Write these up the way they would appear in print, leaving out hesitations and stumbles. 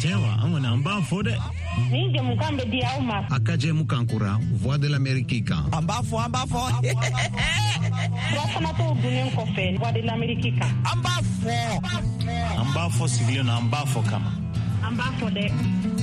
Jewa, amona amba fode. Ni je mukambe di auma. Akaje mukankura, Voix de l'Amérique. Amba fo. Wasana to bunen ko fe, Voix de l'Amérique. Amba fo siglio na amba fo kama. Amba fode.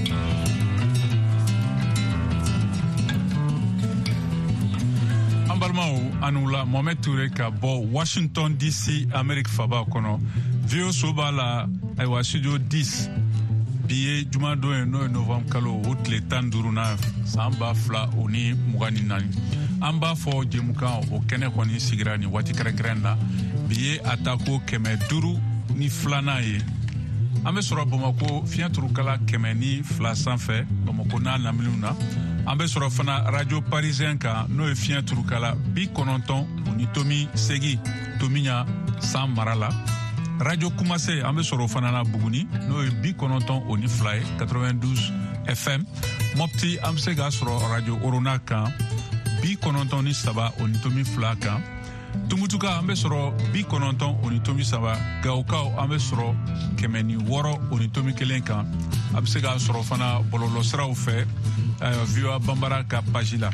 Ambalmao anula Mohamed Touré ka bo Washington DC Amerique faba kono vio soba la aywa studio 10 biye juma do no novembre kalo hotle tanduruna samba fla oni mugani nani amba fo jemuka o kene koni sigrani wati krenkrena biye atako keme duru ni flana ye ambe soro Bamako fianturu kala keme ni fla sanfɛ Bamako na namiluna ambe soro fana radio parisien ka no e fianturu kala bi kononton oni tomi segi tominya san marala radio kumase ambe soro fana na buguni no e bi kononton oni fly 92 FM mopti amse ga soro radio orona kan bi kononton ni saba oni tomi fla kan tumutuka ambe soro bi kononton oni tomi saba gaukao ambe soro kemeni woro oni tomi kelen kan amse ga soro fana bololo sraw fe via Bambara ka pagila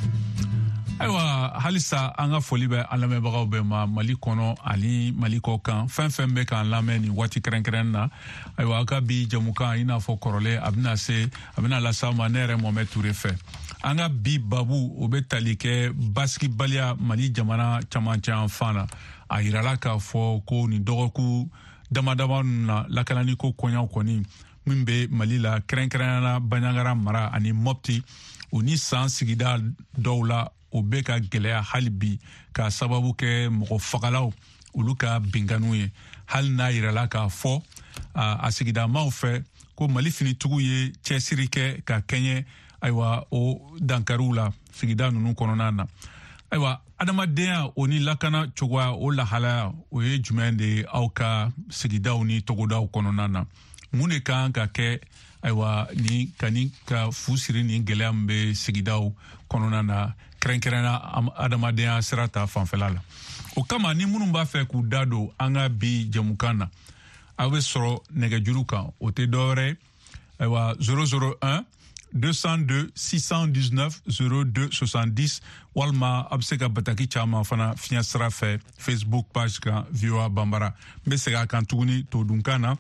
aywa halisa anga foli be alame bagaw be Mali kono ali Mali ko kan fɛn be kan lameni wati kren na aywa ka bi jamuka ina fo korole abina la sama nere Mohamed Touré fe anga bi babu obetali ke basketballia Mali jamana chamancha fana ayirala ka fo ko ni dogoku damadama na lakalani ko konya koni mimbe Mali la kren na banyangara mara ani mopti oni san sigida dawla obeka gelea halbi ka sababu ke mɔgɔ fagalaw olu ka binganu ye hal na yirala ka fɔ a sigida maaw fɛ ko Mali finitugu ye cɛsiri kɛ ka kɛɲɛ aywa o dankariw la sigida nunu kɔnɔna na aywa adamadenya o ni lakana cogoya o lahalaya o ye jumɛn de ye aw ka sigidaw ni togodaw kɔnɔna na mun de kan ka kɛ aywa ni ka fusiri ni gɛlɛya min bɛ sigidaw kɔnɔna na kɛrɛnkɛrɛnna adamadenya sira ta fanfɛla la o kama ni minnu b'a fɛ k'u da don an ka bi jamukan na aw bɛ sɔrɔ nɛgɛjuru kan o tɛ dɔwɛrɛ aywa 001 202 619 02 70 walima a bɛ se ka bataki caman fana fiɲɛ sira fɛ Facebook page kan VOA Bambara n bɛ segin a kan tuguni todunkan na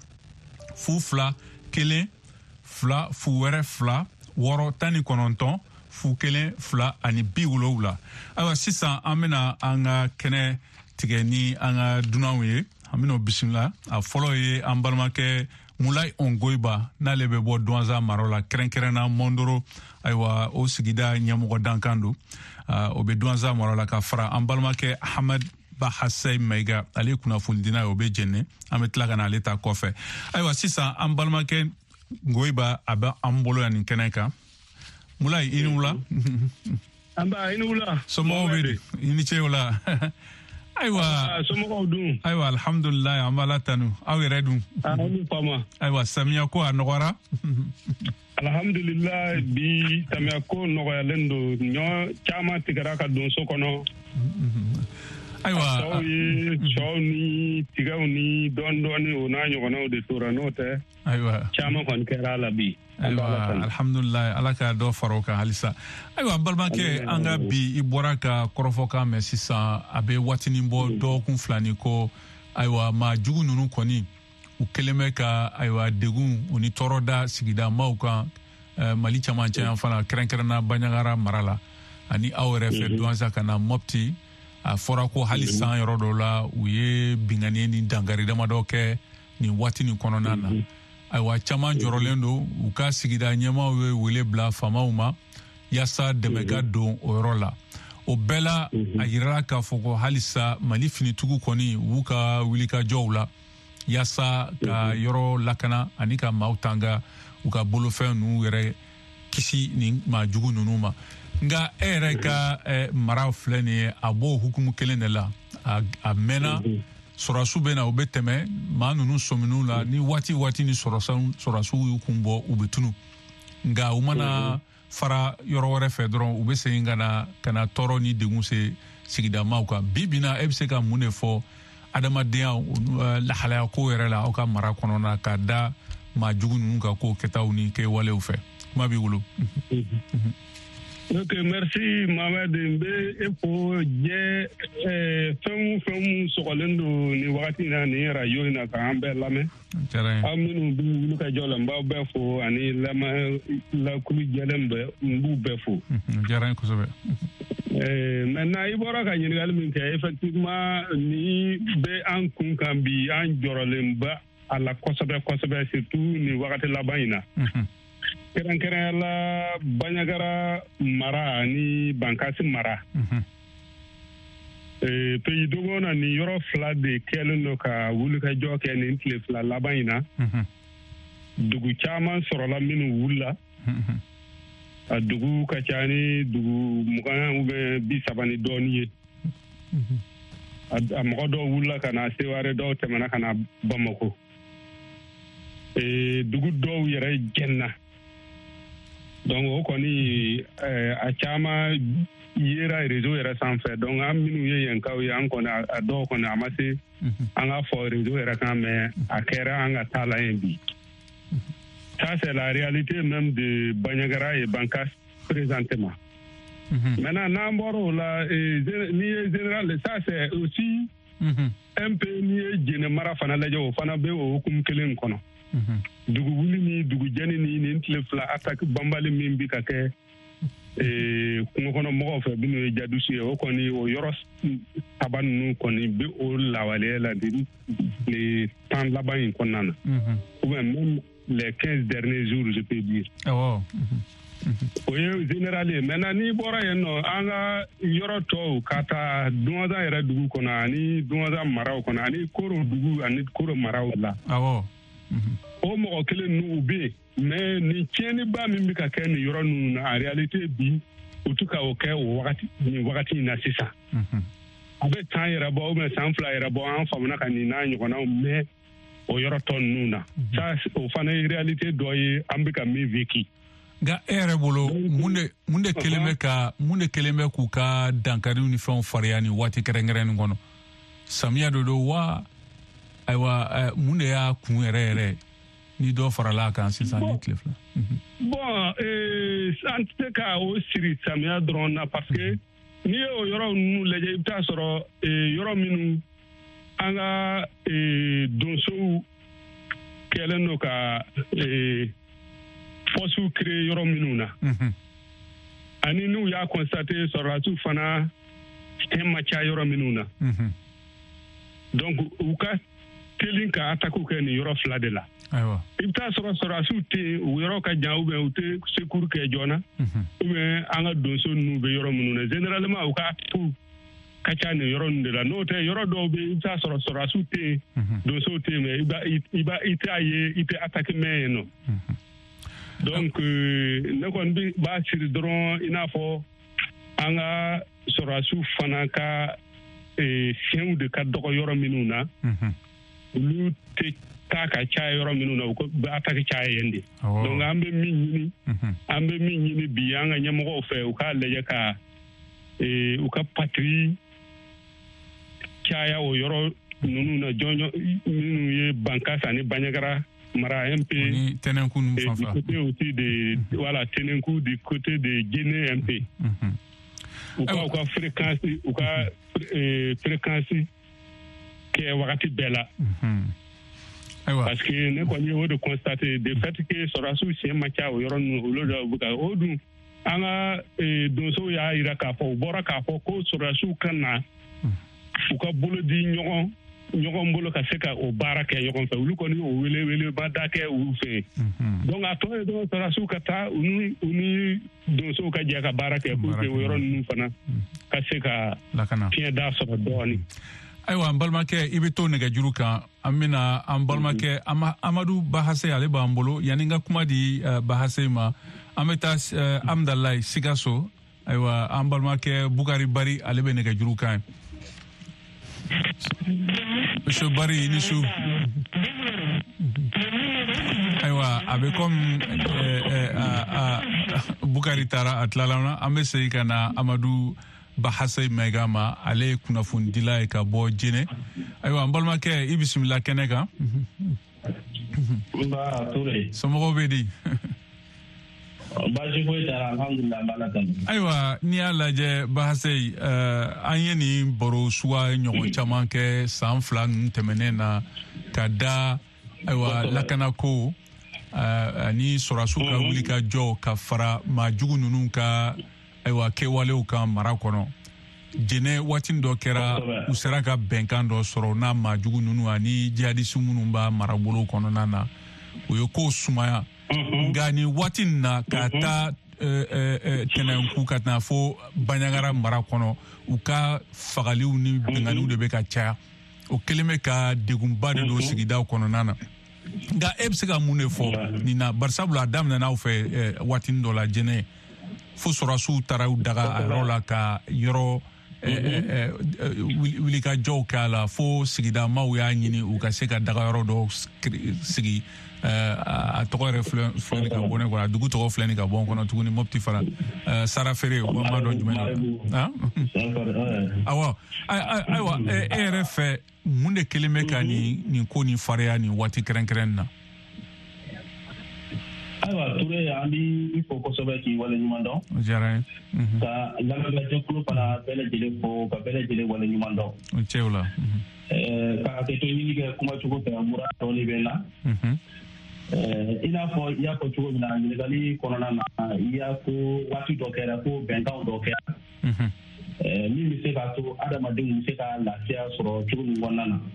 2 1 2 0 2 6 19 fu kelen fila ani bi wolowula ayiwa sisan an bɛna an ka kɛnɛ tigɛ ni an ka dunanw ye an bɛna o bisimila a fɔlɔ ye an balimakɛ Mulai Ongoiba n'ale bɛ bɔ Douentza mara la kɛrɛnkɛrɛnna Mondoro ayiwa o sigida ɲɛmɔgɔ dankan don o bɛ Douentza mara la ka fara an balimakɛ Ahmed Bahasei Maiga ale ye kunnafonidina ye o bɛ jɛnɛ an bɛ tila ka na ale ta kɔfɛ ayiwa sisan an balimakɛ Ngoiba a bɛ an bolo yan nin kɛnɛ kan Mulai ini wula amba ini wula somo bedi ini ce wula aywa somo dun aywa alhamdulillah amala tanu aw yɛrɛ dun ani fama aywa samiya ko a nɔgɔra alhamdulillah bi samiya ko nɔgɔyalen don ɲɔ caman tigɛra ka don so kɔnɔ aywa sɔw ni tigɛw ni dɔɔni o n'a ɲɔgɔnnaw de tora n'o tɛ aywa caman kɔni kɛra la bi aywa alhamdulillah ala ka dɔ fara o kan halisa aywa balimakɛ an ka bi i bɔra ka kɔrɔfɔ kan mɛn sisan a bɛ waatinin bɔ dɔgɔkun fila ni kɔ aywa maa jugu ninnu kɔni u kɛlen bɛ ka aywa degun u ni tɔɔrɔ da sigida maaw kan Mali camancɛ yan fana kɛrɛnkɛrɛnna Banɲagara mara la ani aw yɛrɛ fɛ Douentza ka na Mopti a fɔra ko hali san yɔrɔ dɔw la u ye bingani ni dankari damadɔ kɛ nin waati nin kɔnɔna na ayiwa caman jɔrɔlen don u ka sigida ɲɛmaaw ye wele bila faamaw ma yaasa dɛmɛ ka don o yɔrɔ la o bɛɛ la a yirala k'a fɔ ko halisa Mali finitugu kɔni u ka wulikajɔw la yaasa ka yɔrɔ lakana ani ka maaw tanga u ka bolofɛn ninnu yɛrɛ kisi nin maa jugu ninnu ma nka e yɛrɛ ka mara filɛ nin ye a b'o hukumu kelen de la a mɛnna sɔrɔsiw bɛ na u bɛ tɛmɛ maa ninnu sɔminw la ni waati ni sɔrɔsiw y'u kun bɔ u bɛ tunu nka u mana fara yɔrɔ wɛrɛ fɛ dɔrɔn u bɛ segin ka na tɔɔrɔ ni degun se sigida maaw kan bi bi na e bɛ se ka mun de fɔ adamadenya lahalaya ko yɛrɛ la aw ka mara kɔnɔna ka da ma jugu ninnu ka ko kɛtaw ni kɛwalew fɛ kuma b'i bolo. Ok, merci Mohamed Mbe efo je fɛn sɔgɔlen don ni wagati na ni radio in na k'an bɛɛ lamɛn. Aw minnu bɛ wuli ka jɔ la n b'aw bɛɛ fo ani lakulu jɛlen bɛɛ n b'u bɛɛ fo. Diyara n ye kosɛbɛ. Maintenant i bɔra ka ɲininkali min kɛ effectivement ni bɛ an kun kan bi an jɔrɔlen ba a la kosɛbɛ kosɛbɛ surtout ni wagati laban in na. Kɛrɛnkɛrɛnya la Banɲagara mara ni Bankasi mara. Pays Dogo na ni yɔrɔ fila de kɛlen don ka wulikajɔ kɛ nin tile fila laban in na. Dugu caman sɔrɔla minnu wulila. A dugu ka ca ni dugu 20 ou bien 30 ni dɔɔnin ye. A mɔgɔ dɔw wulila ka na Seware, dɔw tɛmɛna ka na Bamako. Dugu dɔw yɛrɛ jɛnna. Donc o kɔni a caman yera réseau yɛrɛ sanfɛ. Donc an minnu ye yenkaw ye an kɔni a dɔw kɔni a ma se an ka fɔ réseau yɛrɛ kan mais a kɛra an ka taa la yen bi. Ça c'est la réalité même de Banɲagara et Bankas présentement. Maintenant n'an bɔra o la ni ye général ça c'est aussi un peu ni ye Jɛnɛ mara fana lajɛ o fana bɛ o hukumu kelen kɔnɔ. Dugu wuli ni dugu jɛni ni nin tile fila attaque banbali min bi ka kɛ kungo kɔnɔ mɔgɔw fɛ minnu ye jadusu ye o kɔni o yɔrɔ saba ninnu kɔni bɛ o lawaleya la le temps laban in kɔnɔna na ou bien même les 15 derniers jours je peux dire. O ye général ye maintenant ni bɔra yen nɔ an ka yɔrɔ tɔw ka taa Dunwaza yɛrɛ dugu kɔnɔ ani Dunwaza maraw kɔnɔ ani Koro dugu ani Koro maraw la. O mɔgɔ kelen ninnu bɛ yen mais ni tiɲɛniba min bɛ ka kɛ nin yɔrɔ ninnu na en réalité bi u tɛ ka o kɛ o wagati nin wagati in na sisan. A bɛ san yɛrɛ bɔ ou bien san fila yɛrɛ bɔ an faamuna ka nin n'a ɲɔgɔnnaw mɛn o yɔrɔ tɔ ninnu na. Ça o fana ye réalité dɔ ye an bɛ ka min vécu. Nka e yɛrɛ bolo mun de kelen bɛ k'u ka dankariw ni fɛnw farinya nin waati kɛrɛnkɛrɛnnen kɔnɔ samiya dɔ don wa ayiwa mun de y'a kun yɛrɛ ni dɔ farala kan sisan ni tile fila. Bon an tɛ se ka o siri samiya dɔrɔn na parce que n'i ye o yɔrɔ ninnu lajɛ i bɛ taa sɔrɔ yɔrɔ minnu an ka donsow kɛlen don ka poste créé yɔrɔ minnu na ani n'u y'a constaté sɔrɔlasiw fana fɛn ma ca yɔrɔ minnu na donc u ka teli ka attaque kɛ nin yɔrɔ fila de la. I bɛ taa sɔrɔ sɔrɔlasiw tɛ yen u yɔrɔ ka jan ou bien u tɛ secours kɛ joona ou bien an ka donso ninnu bɛ yɔrɔ minnu na généralement u ka attaque ka ca nin yɔrɔ ninnu de la n'o tɛ yɔrɔ dɔw bɛ yen i bɛ taa sɔrɔ sɔrɔlasiw tɛ yen donsow tɛ yen mais i t'a ye i tɛ attaque mɛn yen nɔ. Donc ne kɔni b'a siri dɔrɔn i n'a fɔ an ka sɔrɔlasiw fana ka fiɲɛw de ka dɔgɔ yɔrɔ minnu na olu tɛ taa ka caya yɔrɔ minnu na u bɛ attaque caya yen de. Donc an bɛ min ɲini bi an ka ɲɛmɔgɔw fɛ u k'a lajɛ ka u ka patrie caya o yɔrɔ ninnu na jɔnjɔn minnu ye Bankasi ani Banɲagara mara MP du côté aussi de voilà Tenenkou du côté de Guinée MP. U ka fréquence kɛ wagati bɛɛ la. Parce que ne kɔni y'o de constaté de fait que sɔrɔlasiw siɲɛ ma ca o yɔrɔ ninnu olu de bɛ ka o dun an ka donsow y'a jira k'a fɔ u bɔra k'a fɔ ko sɔrɔlasiw ka na u ka bolo di ɲɔgɔn bolo ka se ka o baara kɛ ɲɔgɔn fɛ olu kɔni o wele da kɛ u fɛ donc a tɔ ye dɔrɔn sɔrɔlasiw ka taa u ni donsow ka jɛ ka baara kɛ pour que o yɔrɔ ninnu fana ka se ka fiɲɛ da sɔrɔ dɔɔnin. Ayiwa an balimakɛ i bɛ to nɛgɛjuru kan an bɛna an balimakɛ Amadu Bahase ale b'an bolo yanni n ka kuma di Bahase ma an bɛ taa Amdalayi Sikaso ayiwa an balimakɛ Bukari Bari ale bɛ nɛgɛjuru kan. Monsieur Bari ni su ayiwa a bɛ comme Bukari taara a tilala na an bɛ segin ka na Amadu Bahase Maiga ma ale ye kunnafonidila ye ka bɔ Jɛnɛ ayiwa an balimakɛ i bisimila kɛnɛ kan. Mba Touré. Somɔgɔw bɛ di? Baasi foyi t'a la, alhamdulilah, an b'Ala tanu. Ayiwa, n'i y'a lajɛ Bahase, an ye nin baro suguya ɲɔgɔn caman kɛ san 2 ninnu tɛmɛnen na ka da ayiwa lakanako ani sɔrɔdasiw ka wuli ka jɔ ka fara maajugu ninnu ka ayiwa kɛwalew kan mara kɔnɔ. Jɛnɛ waati dɔ kɛra u sera ka bɛnkan dɔ sɔrɔ n'a maajugu ninnu ani jihadisi minnu b'a marabolo kɔnɔna na u ye kow sumaya nka nin waati in na ka taa tɛnɛnku ka taa fo Banɲagara mara kɔnɔ u ka fagaliw ni bɛnganiw de bɛ ka caya o kelen bɛ ka degunba de don sigidaw kɔnɔna na nka e bɛ se ka mun de fɔ nin na barisabula a daminɛna aw fɛ waati dɔ la Jɛnɛ fo sɔrɔdasiw taara u daga a yɔrɔ la ka yɔrɔ wulikajɔw k'a la fo sigida maaw y'a ɲini u ka se ka daga yɔrɔ dɔ sigi a tɔgɔ yɛrɛ filɛ ka bɔ ne kɔnɔ a dugu tɔgɔ filɛ ka bɔ n kɔnɔ tuguni Mopti fara Sara Feere o ma dɔn jumɛn na awɔ ayiwa e yɛrɛ fɛ mun de kelen bɛ ka nin ko nin fariya nin waati kɛrɛnkɛrɛn na Ayiwa Touré an b'i fo kosɛbɛ k'i waleɲuman dɔn o diyara n ye ka lamɛnbagajɛkulu fana bɛɛ lajɛlen fo ka bɛɛ lajɛlen waleɲuman dɔn o cɛw la ka hakɛto ɲini kɛ kumacogo fɛ mura dɔɔni bɛ n na i n'a fɔ i y'a fɔ cogo min na ɲininkali kɔnɔna na i y'a ko waati dɔ kɛra ko bɛnkanw dɔ kɛra min bɛ se k'a to adamadenw bɛ se ka lafiya sɔrɔ cogo min kɔnɔna na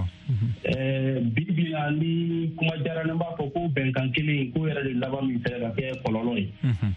bi na ni kuma diyara ne b'a fɔ ko bɛnkan kelen ko yɛrɛ de laban min sera ka kɛ kɔlɔlɔ ye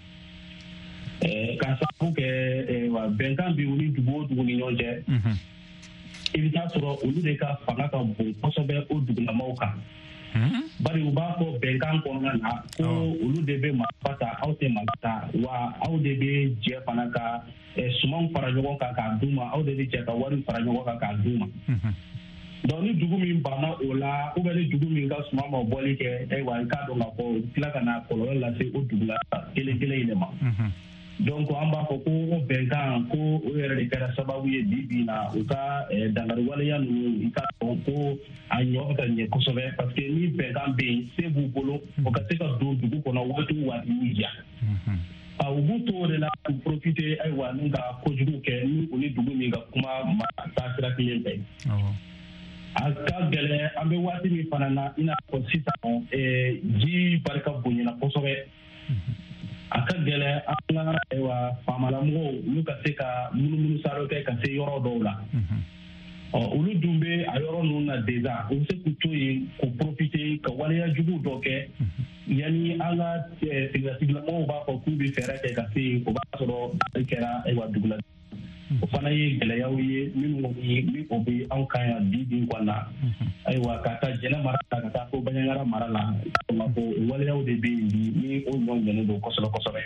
k'a sababu kɛ bɛnkan bɛ wuli dugu o dugu ni ɲɔgɔn cɛ i bɛ taa sɔrɔ olu de ka fanga ka bon kosɛbɛ o dugulamaw kan bari u b'a fɔ bɛnkan kɔnɔna na ko olu de bɛ marifa ta aw tɛ marifa ta wa aw de bɛ jɛ fana ka sumanw fara ɲɔgɔn kan k'a d'u ma aw de bɛ jɛ ka wari fara ɲɔgɔn kan k'a d'u ma donc ni dugu min banna o la ou bien ni dugu min ka suman ma bɔli kɛ ayiwa i k'a dɔn k'a fɔ tila ka na kɔlɔlɔ lase o dugu la kelen kelen in de ma donc an b'a fɔ ko o bɛnkan ko o yɛrɛ de kɛra sababu ye bi na u ka dankari waleya ninnu i k'a dɔn ko a ɲɔ bɛ ka ɲɛ kosɛbɛ parce que ni bɛnkan bɛ yen se b'u bolo o ka se ka don dugu kɔnɔ waati o waati y'u diya u b'u to o de la k'u profiter ayiwa ni ka kojugu kɛ ni o ni dugu min ka kuma taa sira kelen fɛ a ka gɛlɛn an bɛ waati min fana na i n'a fɔ sisan ji barika bonyana kosɛbɛ a ka gɛlɛn an ka faamalamɔgɔw n'u ka se ka munumunu saro kɛ ka se yɔrɔ dɔw la olu dun bɛ a yɔrɔ ninnu na déjà u bɛ se k'u to yen k'u profiter ka waleya jugu dɔ kɛ yanni an ka sigilamɔgɔw b'a fɔ k'u bɛ fɛɛrɛ kɛ ka se yen o b'a sɔrɔ ale kɛra dugula o fana ye gɛlɛyaw ye minnu ni o bɛ anw kan yan bi kɔnɔna na ayiwa ka taa Jɛnɛ mara la ka taa fo Banɲagara mara la ko waleyaw de bɛ yen bi ni o ɲɔgɔn ɲɛnen don kosɛbɛ kosɛbɛ.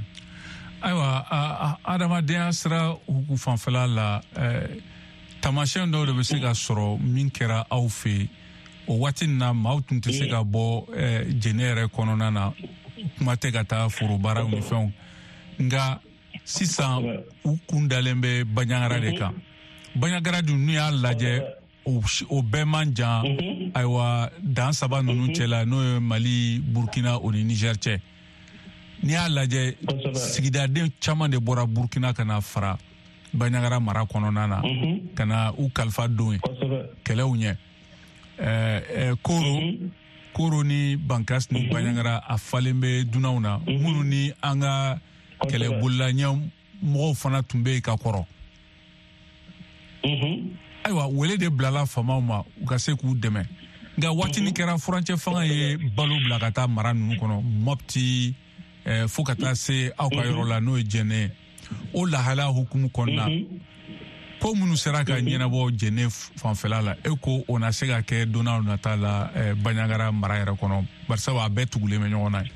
Ayiwa adamadenya sira huku fanfɛla la taamasiyɛn dɔw de bɛ se ka sɔrɔ min kɛra aw fɛ o waati in na maaw tun tɛ se ka bɔ Jɛnɛ yɛrɛ kɔnɔna na kuma tɛ ka taa foro baaraw ni fɛnw nka sisan u kun dalen bɛ Banɲagara de kan Banɲagara dun n'u y'a lajɛ o bɛɛ man jan ayiwa dan 3 ninnu cɛla n'o ye Mali Burkina o ni Niger cɛ n'i y'a lajɛ sigidaden caman de bɔra Burkina ka na fara Banɲagara mara kɔnɔna na ka na u kalifa don kɛlɛw ɲɛ Koro ni Bankas ni Banɲagara a falen bɛ dunanw na minnu ni an ka kɛlɛbolila ɲɛmɔgɔw fana tun bɛ yen ka kɔrɔ ayiwa wele de bilala famaw ma u ka se k'u dɛmɛ nka waati ni kɛra furancɛ fanga ye balo bila ka taa mara ninnu kɔnɔ Mopti fo ka taa se aw ka yɔrɔ la n'o ye Jɛnɛ o lahalaya hukumu kɔnɔna ko minnu sera ka ɲɛnabɔ Jɛnɛ fanfɛla la e ko o na se ka kɛ don n'a nata la Banɲagara mara yɛrɛ kɔnɔ barisabu a bɛɛ tugulen bɛ ɲɔgɔn na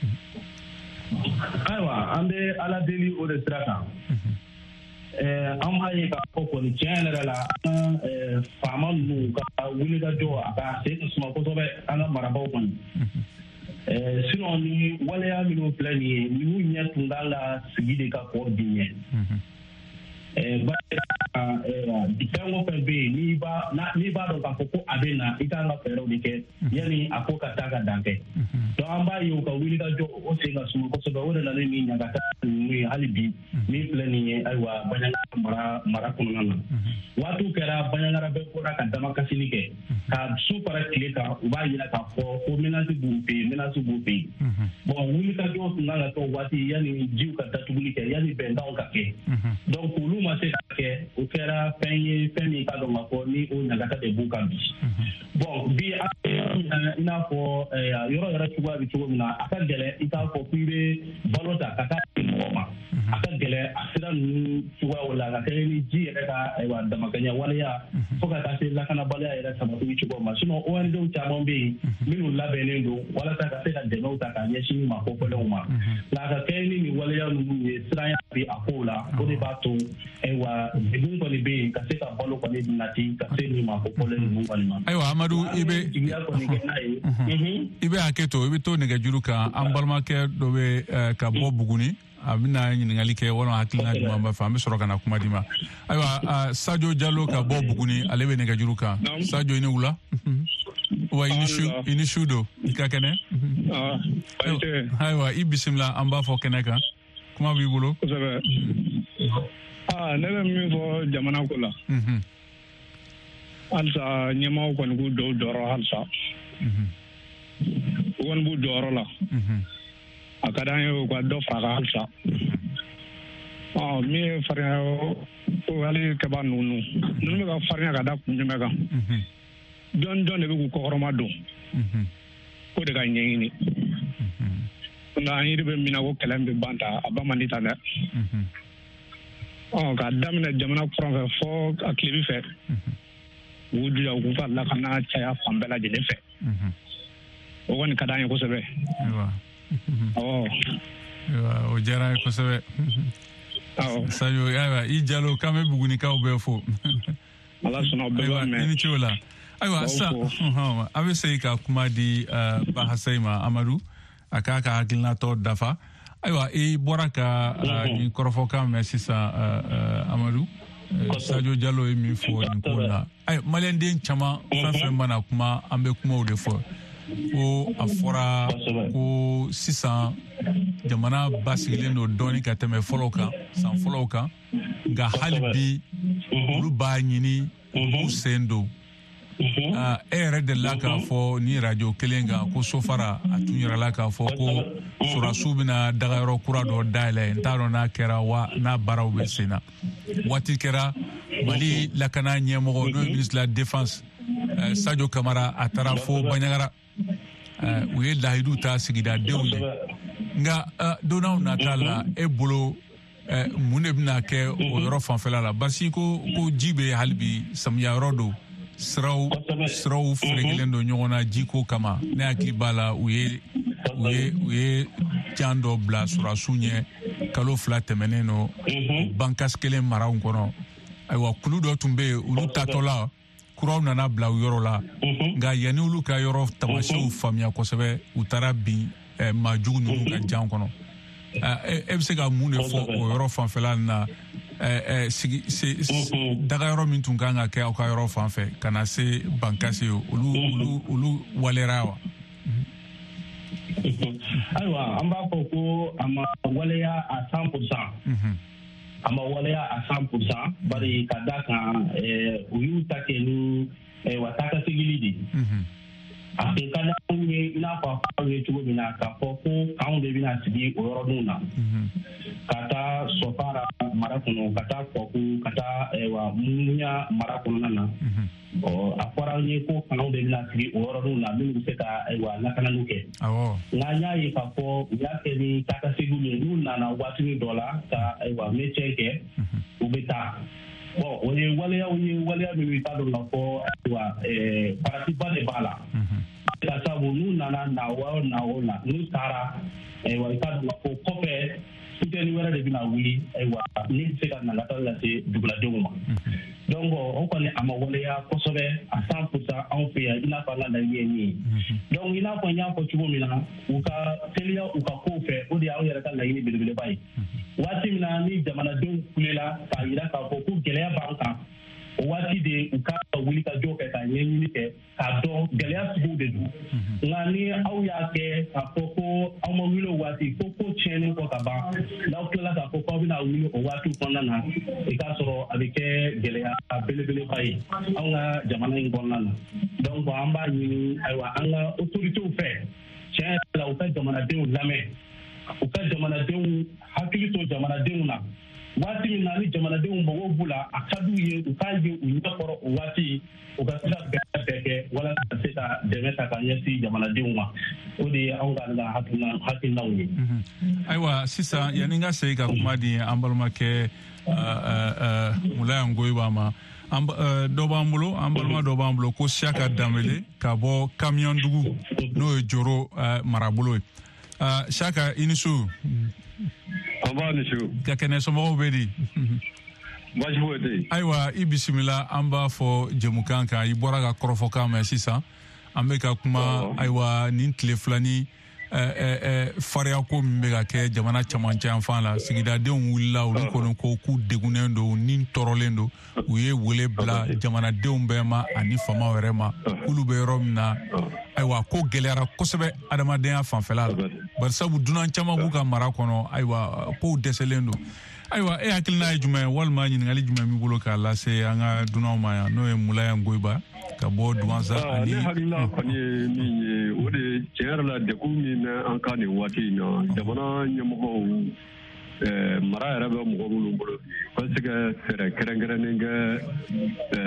ayiwa an bɛ Ala deli o de sira kan an b'a ye k'a fɔ kɔni tiɲɛ yɛrɛ la an ka faama ninnu ka wulikajɔ a ka se ka suma kosɛbɛ an ka marabaaw kɔni sinon ni waleya minnu filɛ nin ye ninnu ɲɛ tun kan ka sigi de ka kɔrɔ bi ɲɛ fɛn o fɛn bɛ yen n'i b'a dɔn k'a fɔ ko a bɛ na i kan ka fɛɛrɛw de kɛ yanni a ko ka taa ka dan kɛ donc an b'a ye u ka wuli ka jɔ o sen ka suma kosɛbɛ o de la ne ni ɲagata ninnu ye hali bi min filɛ nin ye ayiwa Baɲaŋara mara kɔnɔna na waatiw kɛra Baɲaŋara bɛɛ bɔra ka damakasini kɛ ka su fara tile kan u b'a yira k'a fɔ ko menace b'u fɛ yen menace b'u fɛ yen bon wuli ka jɔ tun kan ka kɛ waati yanni jiw ka datuguli kɛ yanni bɛnkanw ka kɛ donc olu ma se ka kɛ o kɛra fɛn ye fɛn min ka dɔn ka fɔ ni o ɲagata de b'u kan bi bon bi i n'a fɔ yɔrɔ yɛrɛ cogoya bɛ cogo min na a ka gɛlɛn i k'a fɔ k'i bɛ balo ta ka taa di mɔgɔ ma a ka gɛlɛn a sira ninnu cogoyaw la ka kɛ ni ji yɛrɛ ka damakɛɲɛ waleya fo ka taa se lakanabaliya yɛrɛ sabatili cogo ma sinon ONG caman bɛ yen minnu labɛnnen don walasa ka se ka dɛmɛw ta ka ɲɛsin ma kofɔlenw ma nka a ka kɛ ni nin waleya ninnu ye siranya bi a kow la o de b'a to degun kɔni bɛ yen ka se ka balo kɔni nati ka se nin ma kofɔlen ninnu kɔni ma. Ayiwa Amadu i bɛ hakɛ to i bɛ to nɛgɛjuru kan an balimakɛ dɔ bɛ ka bɔ Buguni a bɛna ɲininkali kɛ walima hakilina jumɛn b'a fɛ an bɛ sɔrɔ ka na kuma di ma ayiwa Sadio Jalo ka bɔ Buguni ale bɛ nɛgɛjuru kan Sadio i ni wula wa i ni su don i ka kɛnɛ ayiwa i bisimila an b'a fɔ kɛnɛ kan kuma b'i bolo kosɛbɛ ne bɛ min fɔ jamana ko la halisa ɲɛmaaw kɔni k'u dɔw jɔyɔrɔ halisa u kɔni b'u jɔyɔrɔ la a ka d'an ye u ka dɔ fara halisa min ye farinya o hali kaba ninnu bɛ ka farinya ka da kun jumɛn kan jɔn de bɛ k'u kɔkɔrɔma don o de ka ɲɛɲini nka an yiri bɛ min na ko kɛlɛ bɛ ban ta a ba man di ta dɛ k'a daminɛ jamana kuran fɛ fɔ a tilebi fɛ u jija u k'u ka lakana caya fan bɛɛ lajɛlen fɛ o kɔni ka d'an ye kosɛbɛ o diyara ye kosɛbɛ Sadio ayiwa i Jalo k'an bɛ Bugunikaw bɛɛ fo Ala sɔnna o bɛɛ b'a mɛn i ni ce o la ayiwa sisan a bɛ segin ka kuma di Bahasai ma Amadu a k'a ka hakilinatɔ dafa ayiwa i bɔra ka nin kɔrɔfɔkan mɛn sisan Amadu Sadio Jalo ye min fɔ nin ko la maliyɛnden caman fɛn fɛn mana kuma an bɛ kumaw de fɔ ko a fɔra ko sisan jamana basigilen don dɔɔni ka tɛmɛ fɔlɔw kan san fɔlɔw kan nka hali bi olu b'a ɲini u sen don e yɛrɛ delila k'a fɔ ni radio kelen kan ko sofara a tun yirala k'a fɔ ko sɔrɔdasiw bɛna dagayɔrɔ kura dɔ dayɛlɛ n t'a dɔn n'a kɛra wa n'a baaraw bɛ sen na waati kɛra Mali lakana ɲɛmɔgɔ n'o ye ministre de la défense Sadio Kamara a taara fo Baɲaŋara u ye lahidu ta sigidadenw ye nka don n'aw nata la e bolo mun de bɛna kɛ o yɔrɔ fanfɛla la basi ko ji bɛ hali bi samiya yɔrɔ don siraw ferekelen don ɲɔgɔn na jiko kama ne hakili b'a la u ye jan dɔ bila sɔrɔdasiw ɲɛ kalo 2 tɛmɛnen no bankasi kelen maraw kɔnɔ ayiwa kulu dɔ tun bɛ yen olu tatɔla kuraw nana bila u yɔrɔ la nka yanni olu ka yɔrɔ tamasiyɛnw faamuya kosɛbɛ u taara bin maajugu ninnu ka jan kɔnɔ e bɛ se ka mun de fɔ o yɔrɔ fanfɛla na dagayɔrɔ min tun kan ka kɛ aw ka yɔrɔ fan fɛ ka na se bankasi olu walera wa ayiwa an b'a fɔ ko a ma waleya a 100% a ma waleya a 100% bari ka da kan u y'u ta kɛ ni wa takasegili de a kun ka d'anw ye i n'a fɔ aw ye cogo min na k'a fɔ ko anw de bɛna sigi o yɔrɔninw na ka taa Sofara mara kɔnɔ ka taa Kɔku ka taa Muɲa mara kɔnɔna na a fɔra an ye ko anw de bɛna sigi o yɔrɔninw na minnu bɛ se ka lakanaliw kɛ nka n y'a ye k'a fɔ u y'a kɛ ni takasegiliw ye n'u nana waatinin dɔ la ka métier kɛ u bɛ taa bon o ye waleya minnu i t'a dɔn k'a fɔ paratiba de b'a la ka sabu n'u nana na o la n'u taara i t'a dɔn k'a fɔ kɔfɛ futɛni wɛrɛ de bɛna wuli ni bɛ se ka nagata lase duguladenw ma donc o kɔni a ma waleya kosɛbɛ a 100% anw fɛ yan i n'a fɔ an ka laɲini ye min ye donc i n'a fɔ n y'a fɔ cogo min na u ka teliya u ka kow fɛ o de y'aw yɛrɛ ka laɲini belebeleba ye waati min na ni jamanadenw kulela k'a yira k'a fɔ ko gɛlɛya b'an kan o waati de u ka wuli ka jɔ kɛ ka ɲɛɲini kɛ k'a dɔn gɛlɛya suguw de don nka ni aw y'a kɛ k'a fɔ ko aw ma wuli o waati ko tiɲɛnen kɔ ka ban n'aw tilala k'a fɔ k'aw bɛna wuli o waati kɔnɔna na i k'a sɔrɔ a bɛ kɛ gɛlɛya belebeleba ye anw ka jamana in kɔnɔna na donc an b'a ɲini ayiwa an ka autorités fɛ tiɲɛ yɛrɛ la u ka jamanadenw lamɛn u ka jamanadenw hakili to jamanadenw na waati min na ni jamanadenw mago b'u la a ka d'u ye u k'a ye u ɲɛkɔrɔ o waati u ka se ka bɛɛ kɛ walasa ka se ka dɛmɛ ta ka ɲɛsin jamanadenw ma o de ye anw ka hakilinaw ye. Ayiwa sisan yanni n ka segin ka kuma di an balimakɛ Mulaye Ngoyiba ma dɔ b'an bolo an balima dɔ b'an bolo ko Siyaka Danbele ka bɔ Kamiyɔndugu n'o ye Joro marabolo ye. Siyaka i ni su. An b'a ni su. Ka kɛnɛ somɔgɔw bɛ di. Baasi foyi tɛ yen. Ayiwa i bisimila an b'a fɔ jɛmukan kan i bɔra ka kɔrɔfɔkan mɛn sisan an bɛ ka kuma ayiwa nin tile fila ni fariya ko min bɛ ka kɛ jamana camancɛ yan fan la sigidadenw wulila olu kɔni ko k'u degunnen don ni tɔɔrɔlen don u ye wele bila jamanadenw bɛɛ ma ani famaw yɛrɛ ma k'olu bɛ yɔrɔ min na ayiwa ko gɛlɛyara kosɛbɛ adamadenya fanfɛla la bari sabu dunan caman b'u ka mara kɔnɔ ayiwa kow dɛsɛlen don ayiwa e hakilina ye jumɛn walima ɲininkali jumɛn b'i bolo k'a lase an ka dunanw ma yan n'o ye Mulaye Ngoyiba ka bɔ Duganza ani. Ne hakilina kɔni ye min ye o de tiɲɛ yɛrɛ la degun min bɛ an kan nin waati in na jamana ɲɛmɔgɔw mara yɛrɛ bɛ mɔgɔ minnu bolo ka se ka fɛɛrɛ kɛrɛnkɛrɛnnen kɛ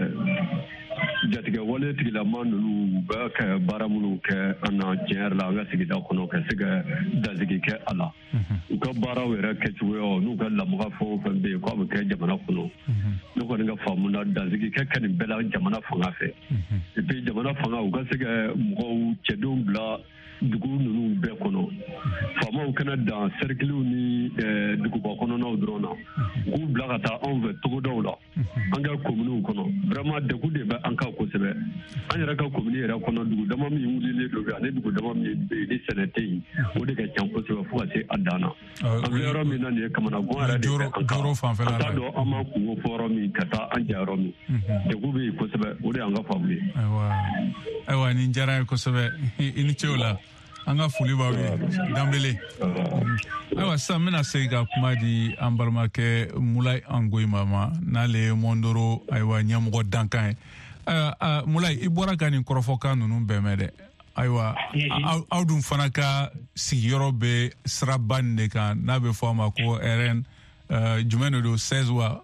jatigɛ wale tigilama ninnu bɛ ka baara minnu kɛ an na tiɲɛ yɛrɛ la an ka sigida kɔnɔ ka se ka dansigi kɛ a la u ka baaraw yɛrɛ kɛcogoyaw n'u ka lamɔga fɛn o fɛn bɛ yen k'a bɛ kɛ jamana kɔnɔ ne kɔni ka faamu na dansigi kɛ nin bɛɛ la jamana fanga fɛ et puis jamana fanga u ka se ka mɔgɔw cɛdenw bila dugu ninnu bɛɛ kɔnɔ faamaw kana dan cerclew ni duguba kɔnɔnaw dɔrɔn na k'u bila ka taa anw fɛ togodaw la an ka kominiw kɔnɔ vraiment degun de bɛ an kan kosɛbɛ an yɛrɛ ka komini yɛrɛ kɔnɔ dugu dama min wulilen don bi ani dugu dama min bɛ yen ni sɛnɛ tɛ yen o de ka ca kosɛbɛ fo ka se a dan na an bɛ yɔrɔ min na nin ye kamanagan yɛrɛ de bɛ an kan an t'a dɔn an ma kungo fɔ yɔrɔ min ka taa an ja yɔrɔ min degun bɛ yen kosɛbɛ o de y'an ka faamu ye. Ayiwa nin diyara n ye kosɛbɛ i ni ce o la. An ka foli b'aw ye Danbele ayiwa sisan n bɛna segin ka kuma di an balimakɛ Mulaye Ngoyiba ma n'ale ye Mondoro ayiwa ɲɛmɔgɔ dankan ye ayiwa Mulaye i bɔra ka nin kɔrɔfɔkan ninnu bɛɛ mɛn dɛ ayiwa aw dun fana ka sigiyɔrɔ bɛ siraba nin de kan n'a bɛ fɔ a ma ko RN jumɛn de don 16 wa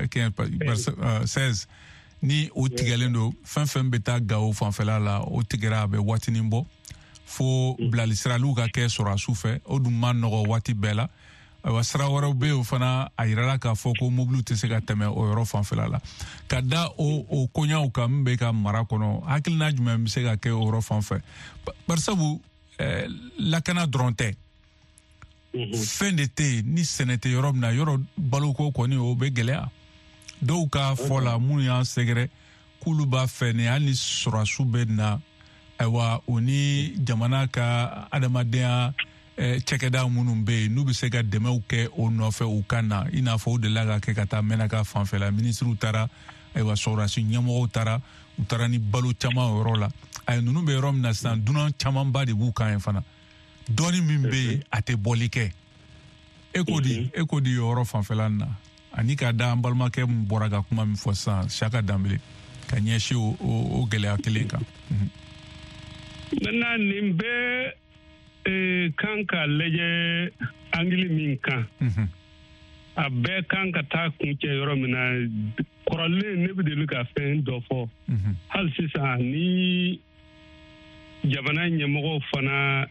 16 ni o tigɛlen don fɛn fɛn bɛ taa Gawo fanfɛla la o tigɛra a bɛ waatinin bɔ fo bilalisiraliw ka kɛ sɔrɔdasiw fɛ o dun ma nɔgɔ waati bɛɛ la ayiwa sira wɛrɛw bɛ yen o fana a yirala k'a fɔ ko mobiliw tɛ se ka tɛmɛ o yɔrɔ fanfɛla la ka da o koɲaw kan min bɛ ka mara kɔnɔ hakilina jumɛn bɛ se ka kɛ o yɔrɔ fanfɛ barisabu lakana dɔrɔn tɛ fɛn de tɛ yen ni sɛnɛ tɛ yɔrɔ min na yɔrɔ baloko kɔni o bɛ gɛlɛya dɔw ka fɔ la minnu y'an sɛgɛrɛ k'olu b'a fɛ nin hali ni sɔrɔdasiw bɛ na ayiwa o ni jamana ka adamadenya cɛkɛda minnu bɛ yen n'u bɛ se ka dɛmɛw kɛ o nɔfɛ u ka na i n'a fɔ o delila ka kɛ ka taa Mɛnaka fanfɛla minisiriw taara ayiwa sɔrɔdasi ɲɛmɔgɔw taara u taara ni balo caman o yɔrɔ la ayi ninnu bɛ yɔrɔ min na sisan dunan camanba de b'u kan yen fana dɔɔni min bɛ yen a tɛ bɔli kɛ e k'o di yɔrɔ fanfɛla na ani ka da an balimakɛ min bɔra ka kuma min fɔ sisan Siyaka Danbele ka ɲɛsin o gɛlɛya kelen kan. Maintenant nin bɛɛ kan ka lajɛ angili min kan a bɛɛ kan ka taa kuncɛ yɔrɔ min na kɔrɔlen ne bɛ deli ka fɛn dɔ fɔ hali sisan ni jamana ɲɛmɔgɔw fana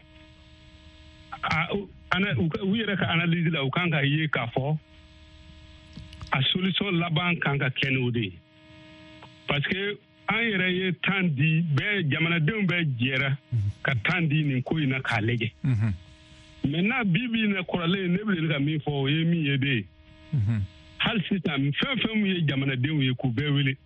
u yɛrɛ ka analyse la u kan ka ye k'a fɔ a solution laban kan ka kɛ n'o de ye parce que an yɛrɛ ye tan di bɛɛ jamanadenw bɛɛ jɛra ka tan di nin ko in na k'a lajɛ maintenant bi na kɔrɔlen ne bɛ ka min fɔ o ye min ye de hali sisan fɛn fɛn min ye jamanadenw ye k'u bɛɛ wele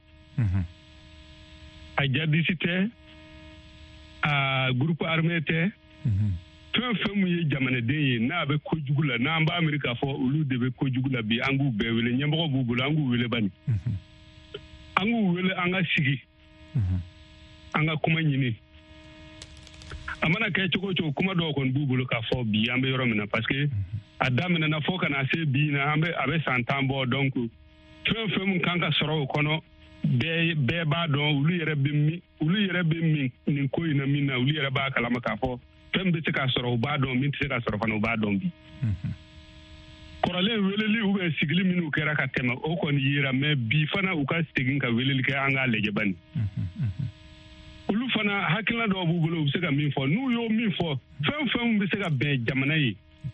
a jadisi tɛ a groupe armé tɛ fɛn mun ye jamanaden ye n'a bɛ kojugu la n'an b'a miiri k'a fɔ olu de bɛ kojugu la bi an k'u bɛɛ wele ɲɛmɔgɔ b'u bolo an k'u wele bani an k'u wele an ka sigi an ka kuma ɲini a mana kɛ cogo cogo kuma dɔw kɔni b'u bolo k'a fɔ bi an bɛ yɔrɔ min na parce que a daminɛna fo kana se bi na a bɛ san 10 bɔ donc fɛn mun kan ka sɔrɔ o kɔnɔ bɛɛ b'a dɔn olu yɛrɛ bɛ min nin ko in na min na olu yɛrɛ b'a kalama k'a fɔ fɛn bɛ se ka sɔrɔ u b'a dɔn min tɛ se ka sɔrɔ fana u b'a dɔn bi kɔrɔlen weleli ou bien sigili minnu kɛra ka tɛmɛ o kɔni yera mais bi fana u ka segin ka weleli kɛ an k'a lajɛ bani olu fana hakilina dɔw b'u bolo u bɛ se ka min fɔ n'u y'o min fɔ fɛn bɛ se ka bɛn jamana ye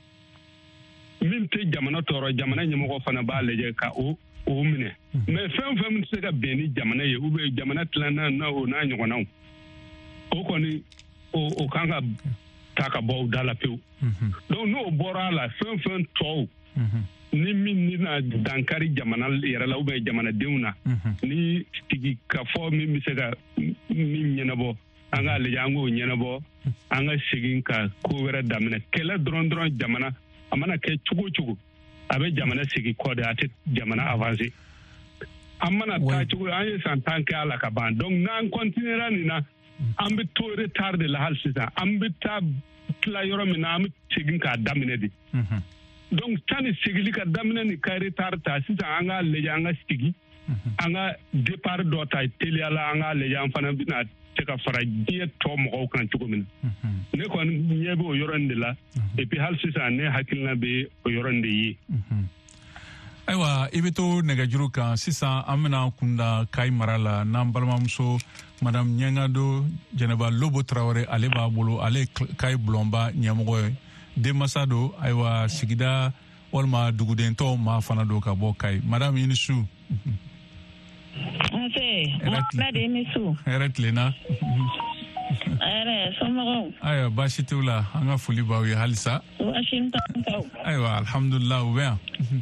min tɛ jamana tɔɔrɔ jamana ɲɛmɔgɔ fana b'a lajɛ ka o minɛ mais fɛn bɛ se ka bɛn ni jamana ye ou bien jamana tilanna o n'a ɲɔgɔnnaw o kɔni o kan ka ta ka bɔ da la pewu donc n'o bɔra a la fɛn tɔw ni min ni na dankari jamana yɛrɛ la ou bien jamanadenw na ni sigi ka fɔ min bɛ se ka min ɲɛnabɔ an k'a lajɛ an k'o ɲɛnabɔ an ka segin ka ko wɛrɛ daminɛ kɛlɛ dɔrɔn jamana a mana kɛ cogo cogo a bɛ jamana sigi kɔ de a tɛ jamana avancer an mana taa cogo an ye san 10 kɛ a la ka ban donc n'an continuera nin na an bɛ to retard de la hali sisan an bɛ taa tila yɔrɔ min na an bɛ segin k'a daminɛ de donc tani sigili ka daminɛ ni ka retard ta sisan an k'a lajɛ an ka sigi an ka départ dɔ ta teliya la an k'a lajɛ an fana bɛna se ka fara diɲɛ tɔ mɔgɔw kan cogo min na ne kɔni ɲɛ bɛ o yɔrɔ de la et puis hali sisan ne hakilina bɛ o yɔrɔ de ye ayiwa i bɛ to nɛgɛjuru kan sisan an bɛna kunda Kayi mara la n'an balimamuso madame Ɲɛngado Jɛnɛba Lobo Tarawele ale b'a bolo ale ye Kayi Bulɔnba ɲɛmɔgɔ ye denmasa don ayiwa sigida walima dugudentɔw maa fana don ka bɔ Kayi madame i ni su Mohamed i ni su hɛrɛ tilenna somɔgɔw ayiwa baasi t'u la an ka foli b'aw ye halisa Washington kaw ayiwa alhamdulila u bɛ yan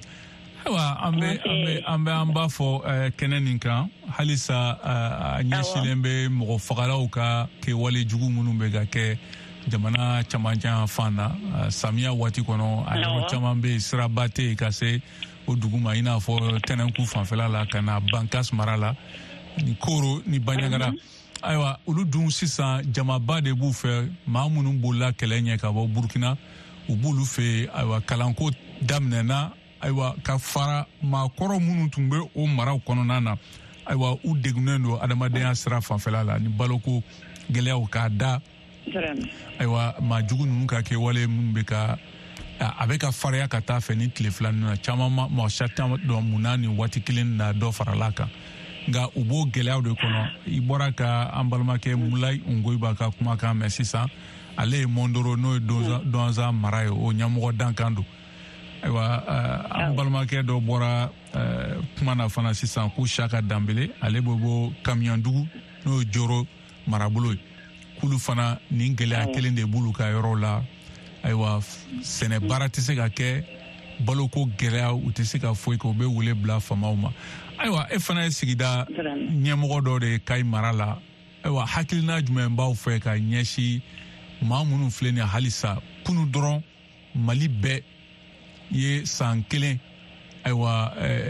ayiwa an b'a fɔ kɛnɛ nin kan halisa a ɲɛsilen bɛ mɔgɔ fagalaw ka kɛwale jugu minnu bɛ ka kɛ jamana camancɛ fan na samiya waati kɔnɔ a yɔrɔ caman bɛ yen siraba tɛ yen ka se o dugu ma i n'a fɔ tɛnɛnku fanfɛla la ka na Bankas mara la ni Koro ni Banɲagara ayiwa olu dun sisan jamaba de b'u fɛ maa minnu bolila kɛlɛ ɲɛ ka bɔ Burukina u b'olu fɛ ayiwa kalanko daminɛna ayiwa ka fara maakɔrɔ minnu tun bɛ o maraw kɔnɔna na ayiwa u degunnen don adamadenya sira fanfɛla la ni baloko gɛlɛyaw k'a da ayiwa maajugu ninnu ka kɛwale minnu bɛ ka a bɛ ka farinya ka taa fɛ ni tile fila ninnu na caman mɔgɔ caman dɔn munna ni waati kelen na dɔ farala kan nka u b'o gɛlɛyaw de kɔnɔ i bɔra ka an balimakɛ Mulayi Ngoyiba ka kumakan mɛn sisan ale ye Mondoro n'o ye Donza mara ye o ɲɛmɔgɔ dankan don ayiwa an balimakɛ dɔ bɔra kuma na fana sisan ko Saka Danbele ale bɛ bɔ Kamiyandugu n'o ye Joro marabolo ye k'olu fana nin gɛlɛya kelen de b'olu ka yɔrɔ la ayiwa sɛnɛ baara tɛ se ka kɛ baloko gɛlɛya u tɛ se ka foyi kɛ u bɛ wele bila famaw ma ayiwa e fana ye sigida ɲɛmɔgɔ dɔ de ye Kayi mara la ayiwa hakilina jumɛn b'aw fɛ ka ɲɛsin maa minnu filɛ nin halisa kunu dɔrɔn Mali bɛɛ ye san 1 ayiwa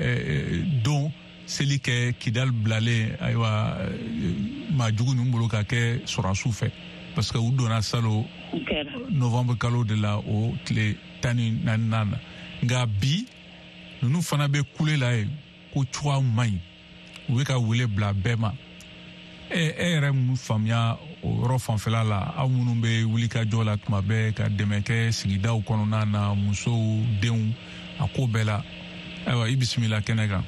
don seli kɛ Kidali bilalen ayiwa maajugu ninnu bolo ka kɛ sɔrɔdasiw fɛ parce que u donna salon novembre kalo de la o tile 14 na nka bi ninnu fana bɛ kule la ye ko cogoya man ɲi u bɛ ka wele bila bɛɛ ma e yɛrɛ mun faamuya o yɔrɔ fanfɛla la aw minnu bɛ wuli ka jɔ la tuma bɛɛ ka dɛmɛ kɛ sigidaw kɔnɔna na musow denw a ko bɛɛ la ayiwa i bisimila kɛnɛ kan.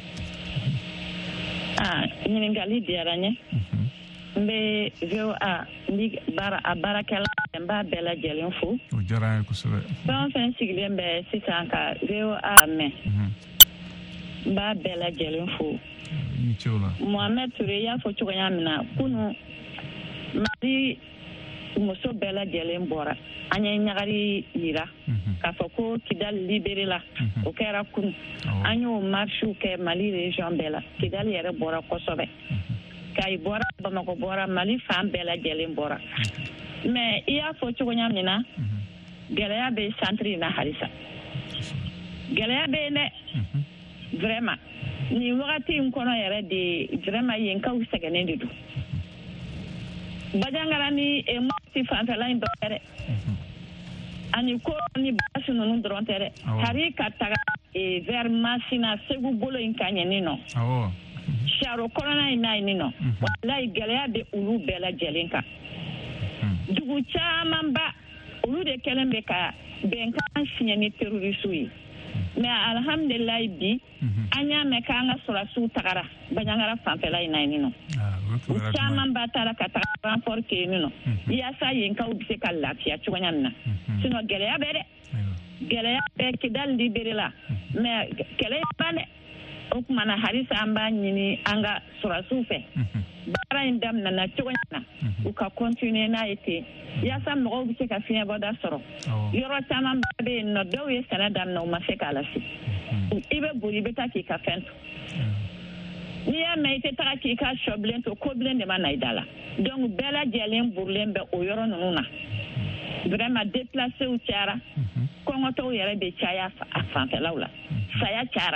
ɲininkali diyara n ye n bɛ VOA a baarakɛla n b'a bɛɛ lajɛlen fo o diyara n ye kosɛbɛ fɛn o fɛn sigilen bɛ sisan ka VOA mɛn n b'a bɛɛ lajɛlen fo Mohamed Ture y'a fɔ cogoya min na kunu Mali muso bɛɛ lajɛlen bɔra an ye ɲagari yira k'a fɔ ko Kidali libéré la o kɛra kunu an y'o marches kɛ Mali région bɛɛ la Kidali yɛrɛ bɔra kosɛbɛ Kayi bɔra Bamakɔ bɔra Mali fan bɛɛ lajɛlen bɔra mais i y'a fɔ cogo ɲa min na gɛlɛya bɛ centre in na halisa gɛlɛya bɛ yen dɛ vraiment nin wagati in kɔnɔ yɛrɛ de vraiment yenkaw sɛgɛnnen de don Bajangara ni moti fanfɛla in dɔrɔn tɛ dɛ ani ko ni basi ninnu dɔrɔn tɛ dɛ hari ka taga vers Masina Segu bolo in ka ɲɛ nin nɔ Charo kɔnɔna in n'a ye nin nɔ walayi gɛlɛya bɛ olu bɛɛ lajɛlen kan dugu camanba olu de kɛlen bɛ ka bɛnkan siɲɛ ni terroriste ye mais alhamdulilayi bi an y'a mɛn k'an ka sɔrɔsiw tagara Bajangara fanfɛla in na yen nɔ u camanba taara ka taga renfort kɛ yen nɔ yaasa yenkaw bɛ se ka lafiya cogoya min na sinon gɛlɛya bɛ dɛ gɛlɛya bɛ Kidali libéré la mais kɛlɛ ban dɛ o tuma na halisa an b'a ɲini an ka sɔrɔsiw fɛ baara in daminɛna cogoya min na u ka continuer n'a ye ten yaasa mɔgɔw bɛ se ka fiɲɛbɔda sɔrɔ yɔrɔ caman bɛ yen nɔ dɔw ye sɛnɛ daminɛ u ma se k'a lase i bɛ boli i bɛ taa k'i ka fɛn to n'i y'a mɛn i tɛ taga k'i ka sɔ bilen to ko bilen de ma na i da la donc bɛɛ lajɛlen burilen bɛ o yɔrɔ ninnu na vraiment déplacéw cayara kɔngɔtɔw yɛrɛ bɛ caya a fanfɛlaw la saya cayara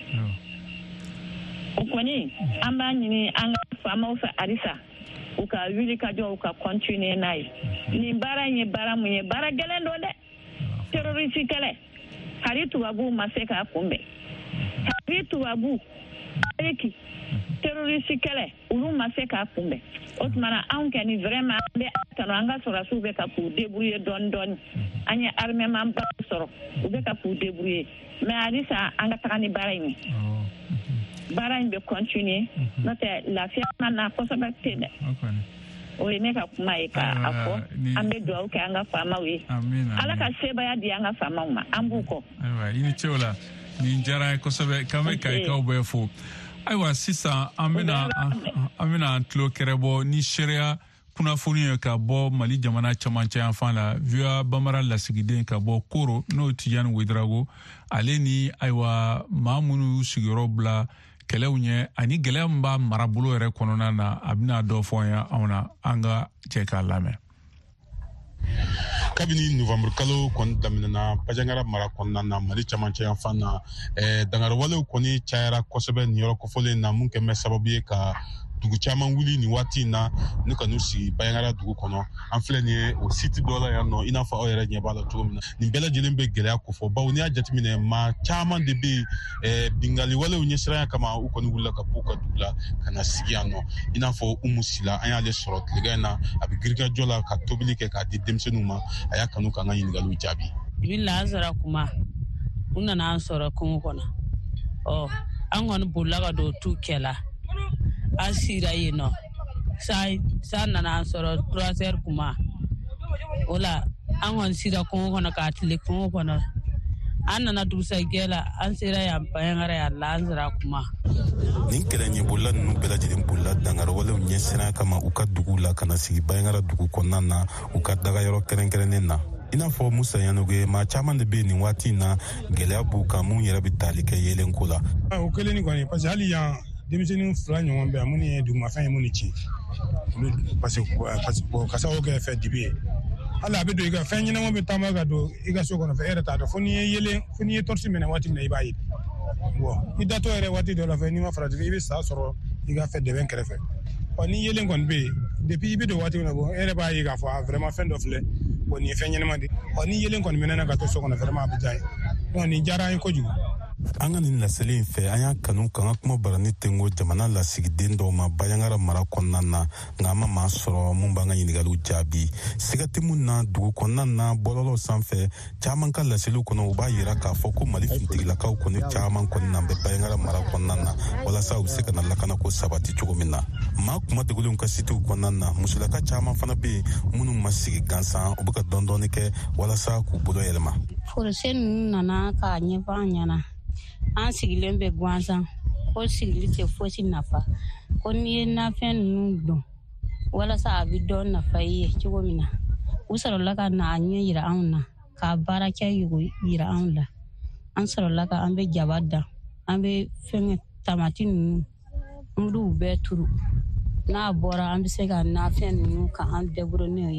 o kɔni an b'a ɲini an ka faamaw fɛ halisa u ka wuli ka jɔ u ka continuer n'a ye nin baara in ye baara mun ye baara gɛlɛn don dɛ terroriste kɛlɛ hari tubabuw ma se k'a kunbɛn hari tubabu ayiki terroriste kɛlɛ olu ma se k'a kunbɛn o tuma na anw kɔni vraiment an bɛ tanu an ka sɔrɔsiw bɛ ka k'u débrouiller dɔɔni dɔɔni an ye armement ba sɔrɔ u bɛ ka k'u débrouiller mais halisa an ka taga ni baara in ye baara in bɛ continuer n'o tɛ lafiya ma na kosɛbɛ ten dɛ o ye ne ka kuma ye k'a fɔ an bɛ dugawu kɛ an ka faamaw ye ala ka sebaya di an ka faamaw ma an b'u kɔ ayiwa i ni ce o la nin diyara ye kosɛbɛ k'an bɛ kayikaw bɛɛ fo ayiwa sisan an bɛna an tulo kɛrɛbɔ ni seereya kunnafoni ye ka bɔ Mali jamana camancɛ yan fan la VOA Bambara lasigiden ka bɔ Koro n'o Tijani Wederago ale ni ayiwa maa minnu sigiyɔrɔ bila kɛlɛw ɲɛ ani gɛlɛya min b'a marabolo yɛrɛ kɔnɔna na a bɛna dɔ fɔ an anw na an ka cɛ k'a lamɛn. Kabini novembre kalo kɔni daminɛna Bajangara mara kɔnɔna na Mali camancɛ yan fan na dangarewalew kɔni cayara kosɛbɛ nin yɔrɔ kɔfɔlen na mun kɛ bɛ sababu ye ka dugu caman wuli nin waati in na ne ka n'u sigi Bajangara dugu kɔnɔ an filɛ nin ye o site dɔ la yan nɔ i n'a fɔ aw yɛrɛ ɲɛ b'a la cogo min na nin bɛɛ lajɛlen bɛ gɛlɛya ko fɔ bawo n'i y'a jateminɛ maa caman de bɛ yen bingaliwalew ɲɛsiranya kama u kɔni wulila ka bɔ u ka dugu la ka na sigi yan nɔ i n'a fɔ Umu Sila an y'ale sɔrɔ tilegan in na a bɛ giririgajɔ la ka tobili kɛ k'a di denmisɛnninw ma a y'a kanu k'an ka ɲininkaliw jaabi. Ibi Lazara kuma u nana an sɔrɔ kungo kɔnɔ an kɔni bolila ka don tu kɛla an sira yen nɔ sa nana an sɔrɔ 3 heures kuma o la an kɔni sira kungo kɔnɔ k'a tile kungo kɔnɔ an nana dugusajɛ la an sera yan Bajangara yan Lazara kuma nin kɛlɛ ɲɛbolila ninnu bɛɛ lajɛlen bolila dangarewalew ɲɛsiran kama u ka dugu la ka na sigi Bajangara dugu kɔnɔna na u ka dagayɔrɔ kɛrɛnkɛrɛnnen na i n'a fɔ Musa Yanogo maa caman de bɛ yen nin waati in na gɛlɛya b'u kan mun yɛrɛ bɛ tali kɛ yelenko la o kɛlen ni kɔni parce que hali yan denmisɛnnin 2 ɲɔgɔn bɛ yan minnu ye dugumafɛn ye minnu ci parce que ka sababu kɛ fɛn dibi ye hali a bɛ don i ka fɛn ɲɛnama bɛ taama ka don i ka so kɔnɔ fɛ e yɛrɛ t'a dɔn fo n'i ye torche minɛ waati min na i b'a ye i datɔ yɛrɛ waati dɔ la fɛ n'i ma farati i bɛ sa sɔrɔ i ka fɛ dɛbɛn kɛrɛfɛ ni yelen kɔni bɛ yen depuis i bɛ don waati min na e yɛrɛ b'a ye k'a fɔ vraiment fɛn dɔ filɛ nin ye fɛn ɲɛnama de ni yelen kɔni minɛna ka to so kɔnɔ vraiment a bɛ diya ye nin diyara an ye kojugu. An ka nin laseli in fɛ an y'a kanu k'an ka kuma barani tengo jamana lasigiden dɔw ma Bajangara mara kɔnɔna na nka an ma maa sɔrɔ mun b'an ka ɲininkaliw jaabi siga tɛ mun na dugu kɔnɔna na bɔlɔlɔ sanfɛ caman ka laseliw kɔnɔ u b'a yira k'a fɔ ko Mali fintigilakaw kɔni caman kɔni na bɛ Bajangara mara kɔnɔna na walasa u bɛ se ka na lakana ko sabati cogo min na maa kuma degulenw ka sitew kɔnɔna na musolaka caman fana bɛ yen minnu ma sigi gansan u bɛ ka dɔɔni kɛ walasa k'u bolo yɛlɛma. Forosɛ ninnu nana k'a ɲɛfɔ an ɲɛna an sigilen bɛ gansan ko sigili tɛ fosi nafa ko n'i ye nafɛn ninnu dɔn walasa a bɛ dɔ nafa i ye cogo min na u sɔrɔla ka na a ɲɛ yira anw na ka baara kɛ yira anw la an sɔrɔla ka an bɛ jaba dan an bɛ fɛn tamati ninnu muruw bɛɛ turu n'a bɔra an bɛ se ka nafɛn ninnu ka an débrouiller n'o ye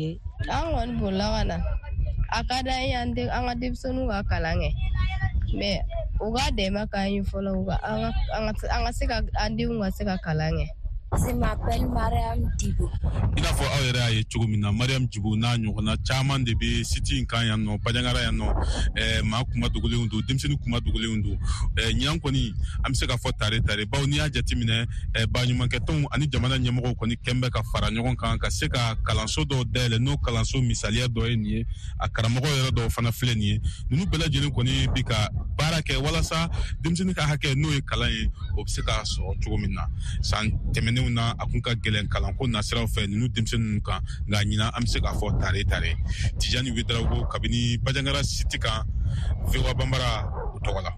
An bulawana akada yande an ga dibsonu ga kalange me uga de maka yin folo uga an ga se ka andi un ga se ka kalange. Je m'appelle Mariam Dibo. Ina fɔ aw yɛrɛ y'a ye cogo min na Mariam Dibo n'a ɲɔgɔnna caman de bɛ site in kan yan nɔ Bajangara yan nɔ maa kuma dogolenw don denmisɛnnin kuma dogolenw don ɲinan kɔni an bɛ se ka fɔ tare baw n'i y'a jateminɛ baɲumankɛtɔnw ani jamana ɲɛmɔgɔw kɔni kɛn bɛ ka fara ɲɔgɔn kan ka se ka kalanso dɔw dayɛlɛ n'o kalanso misaliya dɔ ye nin ye a karamɔgɔ yɛrɛ dɔw fana filɛ nin ye ninnu bɛɛ lajɛlen kɔni bi ka baara kɛ walasa denmisɛnnin ka hakɛ n'o ye kalan ye o bɛ se ka sɔrɔ cogo min na san tɛmɛnenw na a kun ka gɛlɛn kalanko nasiraw fɛ ninnu denmisɛnninw kan nka ɲinan an bɛ se k'a fɔ tare Tijani Wederawogo kabini Bajangara site kan VOA Bambara o tɔgɔ la.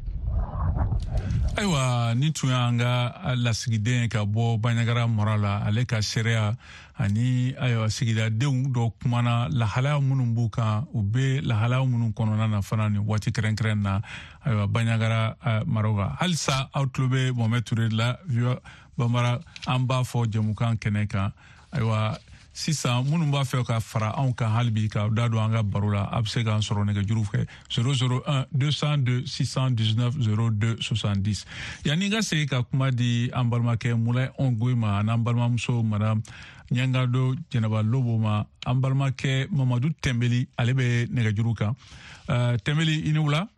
Ayiwa ni tun y'an ka lasigiden ka bɔ Bajangara mara la ale ka seereya ani ayiwa sigidadenw dɔ kumana lahalaya minnu b'u kan u bɛ lahalaya minnu kɔnɔna na fana ni waati kɛrɛnkɛrɛn na ayiwa Bajangara maraw kan halisa aw tulo bɛ Mohamed Ture la VOA Bambara an b'a fɔ jɛmukan kɛnɛ kan ayiwa sisan minnu b'a fɛ ka fara anw kan hali bi ka da don an ka baro la a bɛ se k'an sɔrɔ nɛgɛjuru fɛ 001 202 619 02 70 yanni n ka segin ka kuma di an balimakɛ Moulay Ongoy ma an'an balimamuso madame Ɲangado Jɛnɛba Lobo ma an balimakɛ Mamadu Tɛnbeli ale bɛ nɛgɛjuru kan Tɛnbeli i ni wula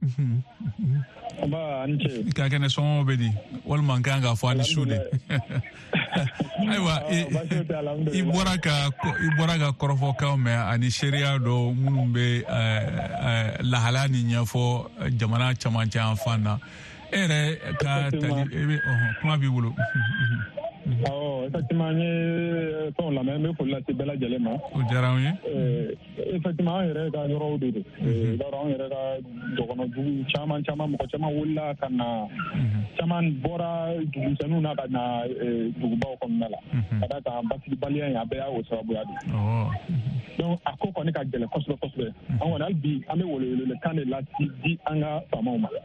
ka kɛnɛ sɔngɔ bɛ di walima n kan k'a fɔ ani su de ayiwa i bɔra ka kɔrɔfɔkanw mɛn ani seereya dɔ minnu bɛ lahalaya ni ɲɛfɔ jamana camancɛ yan fan na e yɛrɛ ka tali kuma b'i bolo. Effectivement, on l'a même pour la belle dilemma. Effectivement, il y a des gens qui chaman wula kana chaman bora dugusanu na kana dugubaw kɔnɔna la kada ka basibaliya ya bɛɛ o sababu ya donc a ko kɔni ka gɛlɛn kosɛbɛ an kɔni hali bi an bɛ wele kan de lase di an ka faamaw ma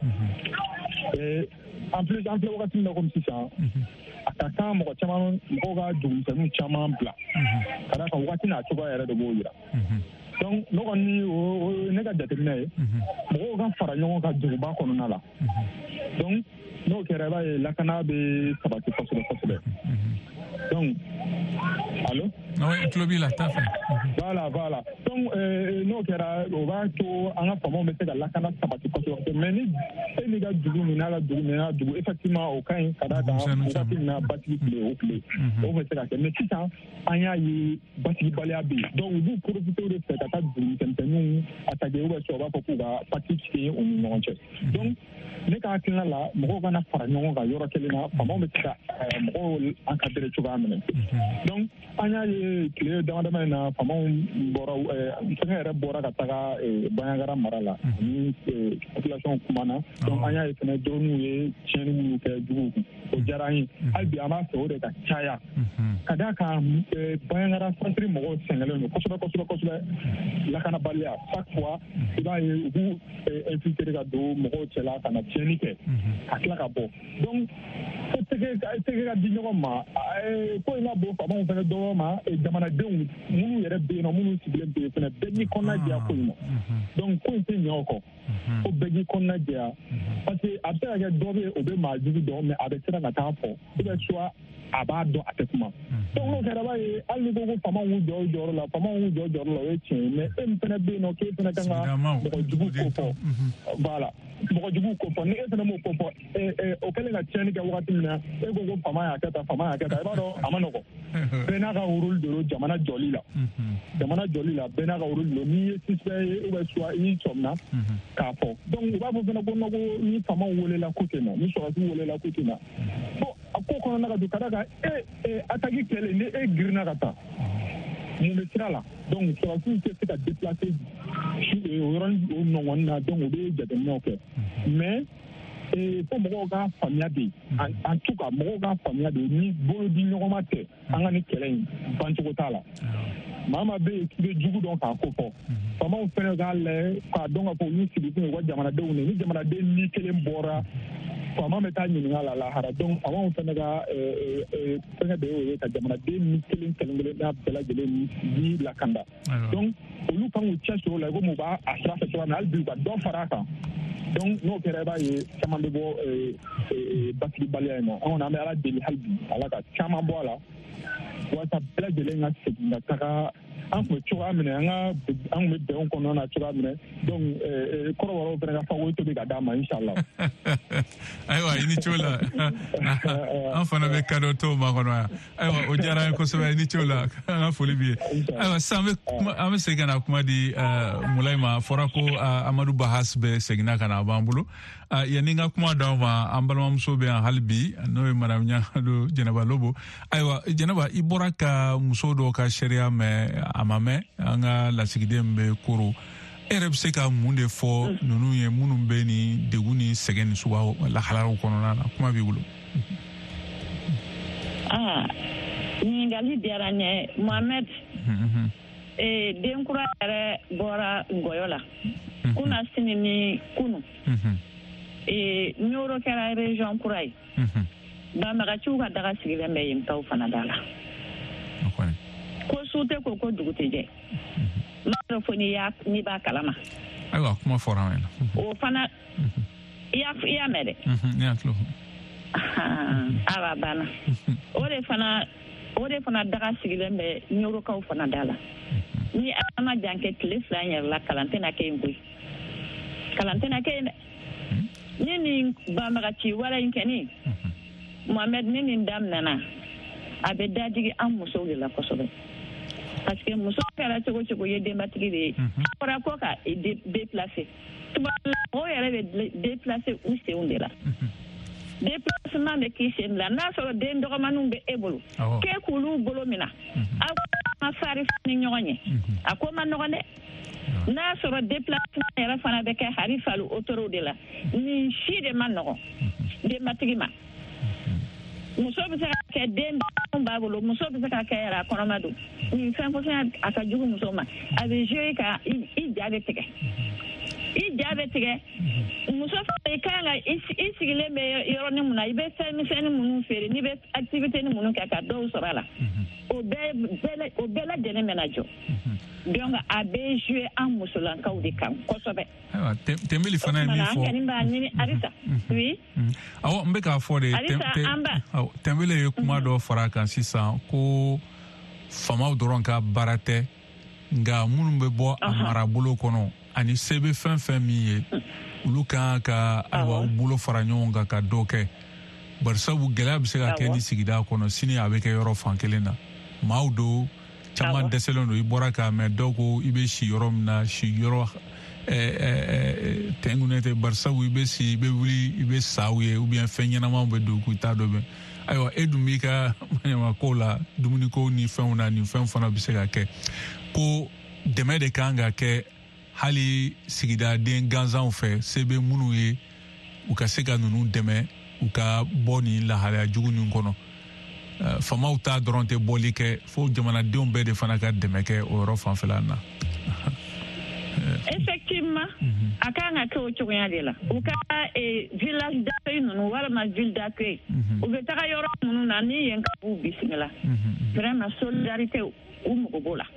en plus an filɛ wagati min na komi sisan a ka kan mɔgɔ ka dugumisɛnninw caman bila ka da kan wagati n'a cogoya yɛrɛ de b'o yira donc ne kɔni o ne ka jateminɛ ye mɔgɔw ka fara ɲɔgɔn kan duguba kɔnɔna la donc n'o kɛra i b'a ye lakana bɛ sabati kosɛbɛ donc allo tulo b'i la taa fɛ voilà donc n'o kɛra o b'a to an ka faamaw bɛ se ka lakana sabati kosɛbɛ mais ni e n'i ka dugu min n'a ka dugu effectivement o ka ɲi ka da kan wagati min na basigi tile o bɛ se ka kɛ mais sisan an y'a ye basigibaliya bɛ yen donc u b'u profiter de fɛ ka taa dugumisɛnninw attaquer ou bien soit u b'a fɔ k'u ka parti sigi u ni ɲɔgɔn cɛ donc ne ka hakilina la mɔgɔw kana fara ɲɔgɔn kan yɔrɔ kelen na faamaw bɛ se ka mɔgɔw encadrer cogoya minɛ donc an y'a ye tile damadama in na faamaw bɔra fɛngɛ yɛrɛ bɔra ka taga Bajangara mara la ni population kumana donc an y'a ye fɛnɛ drone ye tiɲɛni minnu kɛ juguw kun o diyara an ye hali bi an b'a fɛ o de ka caya ka d'a kan Bajangara centre mɔgɔw sɛgɛnlen don kosɛbɛ lakanabaliya chaque fois i b'a ye u b'u infiltrer ka don mɔgɔw cɛla ka na tiɲɛni kɛ ka tila ka bɔ donc fo tɛgɛ ka di ɲɔgɔn ma ko in ka bon faamaw fɛnɛ dɔgɔ ma jamanadenw minnu yɛrɛ bɛ yen nɔ minnu sigilen bɛ yen fɛnɛ bɛɛ k'i kɔnɔna jɛya ko in na donc ko in tɛ ɲɛ o kɔ ko bɛɛ k'i kɔnɔna jɛya parce que a bɛ se ka kɛ dɔ bɛ yen o bɛ maa jugu dɔn mais a bɛ siran ka taa fɔ ou bien soit a b'a dɔn a tɛ kuma donc n'o kɛra b'a ye hali ni ko ko faamaw y'u jɔ u jɔyɔrɔ la o ye tiɲɛ ye mais e min fɛnɛ bɛ yen nɔ k'e fɛnɛ kan ka mɔgɔ jugu ko fɔ voilà mɔgɔ jugu ko fɔ ni e fɛnɛ m'o ko fɔ o kɛlen ka tiɲɛni kɛ wagati min na e ko ko faama y'a kɛ tan i b'a dɔn a ma nɔgɔn bɛɛ n'a ka rôle de don jamana jɔli la bɛɛ n'a ka rôle de don n'i ye suspect ye ou bien soit i y'i sɔmina k'a fɔ donc u b'a fɔ fɛnɛ ko ni faamaw welela ko tɛ na ni sɔrɔdasiw welela ko tɛ na bon a ko kɔnɔna ka don ka da kan attaque kɛlen ni e girinna ka taa mun bɛ sira la donc sɔrɔdasiw tɛ se ka déplacer o yɔrɔnin o nɔgɔnin na donc u bɛ jateminɛw kɛ mais fo mɔgɔw ka faamuya de en tout cas mɔgɔw ka faamuya de ni bolo di ɲɔgɔnma tɛ an ka ni kɛlɛ in bancogo t'a la maa bɛ yen k'i bɛ jugu dɔn k'a ko fɔ faamaw fɛnɛ k'a lajɛ k'a dɔn ka fɔ olu sigi kun ye u ka jamanadenw de ni jamanaden ni kelen bɔra faama bɛ taa ɲininka la lahara donc faamaw fana ka fɛngɛ de y'o ye ka jamanaden ni kelen n'a bɛɛ lajɛlen ni lakanda donc olu kan k'u cɛ siri o la komi u b'a sira fɛ cogoya min na hali bi u ka dɔ fara a kan donc n'o kɛra i b'a ye caman bɛ bɔ basibaliya in na an kɔni an bɛ ala deli hali bi ala ka caman bɔ a la walasa bɛɛ lajɛlen ka segin ka taga an tun bɛ cogoya minɛ an kun bɛ bɛnw kɔnɔna na cogoya minɛ donc kɔrɔbɔrɔw fana ka fago tobi ka d'a ma inshallah ayiwa i ni cogo la an fana bɛ kadɔ to ma kɔnɔ yan ayiwa o diyara an ye kosɛbɛ i ni cogo la an ka foli b'i ye ayiwa sisan an bɛ segin ka na kuma di Mulayi ma fɔra ko Amadu Bahas bɛ seginna ka na a b'an bolo yanni n ka kuma d'aw ma an balimamuso bɛ yan hali bi n'o ye madame Ɲagado Jɛnɛba Lobo ayiwa Jɛnɛba i bɔra ka muso dɔw ka sariya mɛn a ma mɛn an ka lasigiden bɛ koro e yɛrɛ bɛ se ka mun de fɔ ninnu ye minnu bɛ ni degun ni sɛgɛn ni suguya lahalaraw kɔnɔna na kuma b'i bolo. Ɲininkali diyara n ye Mohamed den kura yɛrɛ bɔra Ngɔyɔ la kunna sini ni kunu Nioro kɛra région kura ye banbagaciw ka daga sigilen bɛ yen taw fana da la ko su tɛ ko dugu tɛ jɛ n'a dɔn fo n'i b'a kalama ayiwa kuma fɔra an ɲɛna o fana i y'a mɛn dɛ ne y'a tulo a banna o de fana daga sigilen bɛ Niorokaw fana da la ni ala ma jan kɛ tile 2 yɛrɛ la kalan tɛna kɛ yen koyi kalan tɛna kɛ yen dɛ ni nin banbagaci wɛrɛ in kɛni Mohamed ni nin daminɛna a bɛ dajigi an musow de la kosɛbɛ parce que muso kɛra cogo cogo ye denbatigi de ye fɔra ko ka déplacer o yɛrɛ bɛ déplacer u senw de la déplacement bɛ k'i sen bila n'a sɔrɔ den dɔgɔmaninw bɛ e bolo k'e k'olu bolo minɛ aw ma fari ni ɲɔgɔn ye a ko ma nɔgɔn dɛ n'a sɔrɔ déplacement yɛrɛ fana bɛ kɛ hari falu autoroute de la nin si de ma nɔgɔn denbatigi ma muso bɛ se ka kɛ den b'a bolo muso bɛ se ka kɛ yɛrɛ a kɔnɔma don nin fɛn fɔsɛn a ka jugu muso ma a bɛ jouer ka i ja bɛ tigɛ muso fana i kan ka i sigilen bɛ yɔrɔnin mun na i bɛ fɛn misɛnnin minnu feere n'i bɛ activité ni minnu kɛ ka dɔw sɔrɔ a la o bɛɛ lajɛlen bɛ na jɔ donc a bɛ jouer an musolankaw de kan kosɛbɛ. ayiwa Tɛnbeli fana ye min fɔ an kɔni b'a ɲini Arisa oui awɔ n bɛ k'a fɔ de Tɛnbeli ye kuma dɔ fara a kan sisan ko faamaw dɔrɔn ka baara tɛ nka minnu bɛ bɔ a marabolo kɔnɔ ani se bɛ fɛn fɛn min ye olu kan ka ayiwa bolo fara ɲɔgɔn kan ka dɔ kɛ bari sabu gɛlɛya bɛ se ka kɛ ni sigida kɔnɔ sini a bɛ kɛ yɔrɔ fan kelen na maaw do caman dɛsɛlen don i bɔra k'a mɛn dɔw ko i bɛ si yɔrɔ min na si yɔrɔ tɛnkunnen tɛ bari sabu i bɛ wuli i bɛ sa u ye ou bien fɛn ɲɛnamaw bɛ don k'u t'a dɔ bɛn ayiwa e dun b'i ka ɲamakow la dumuniko ni fɛnw na nin fɛn fana bɛ se ka kɛ ko dɛmɛ de kan ka kɛ hali sigidaden gansanw fɛ se bɛ minnu ye u ka se ka ninnu dɛmɛ u ka bɔ nin lahalaya jugu nin kɔnɔ faamaw t'a dɔrɔn tɛ bɔli kɛ fo jamanadenw bɛɛ de fana ka dɛmɛ kɛ o yɔrɔ fanfɛla na. Effectivement a kan ka kɛ o cogoya de la u ka village d'accueil ninnu walima ville d'accueil u bɛ taga yɔrɔ minnu na ni yen ka b'u bisimila vraiment solidarité u mago b'o la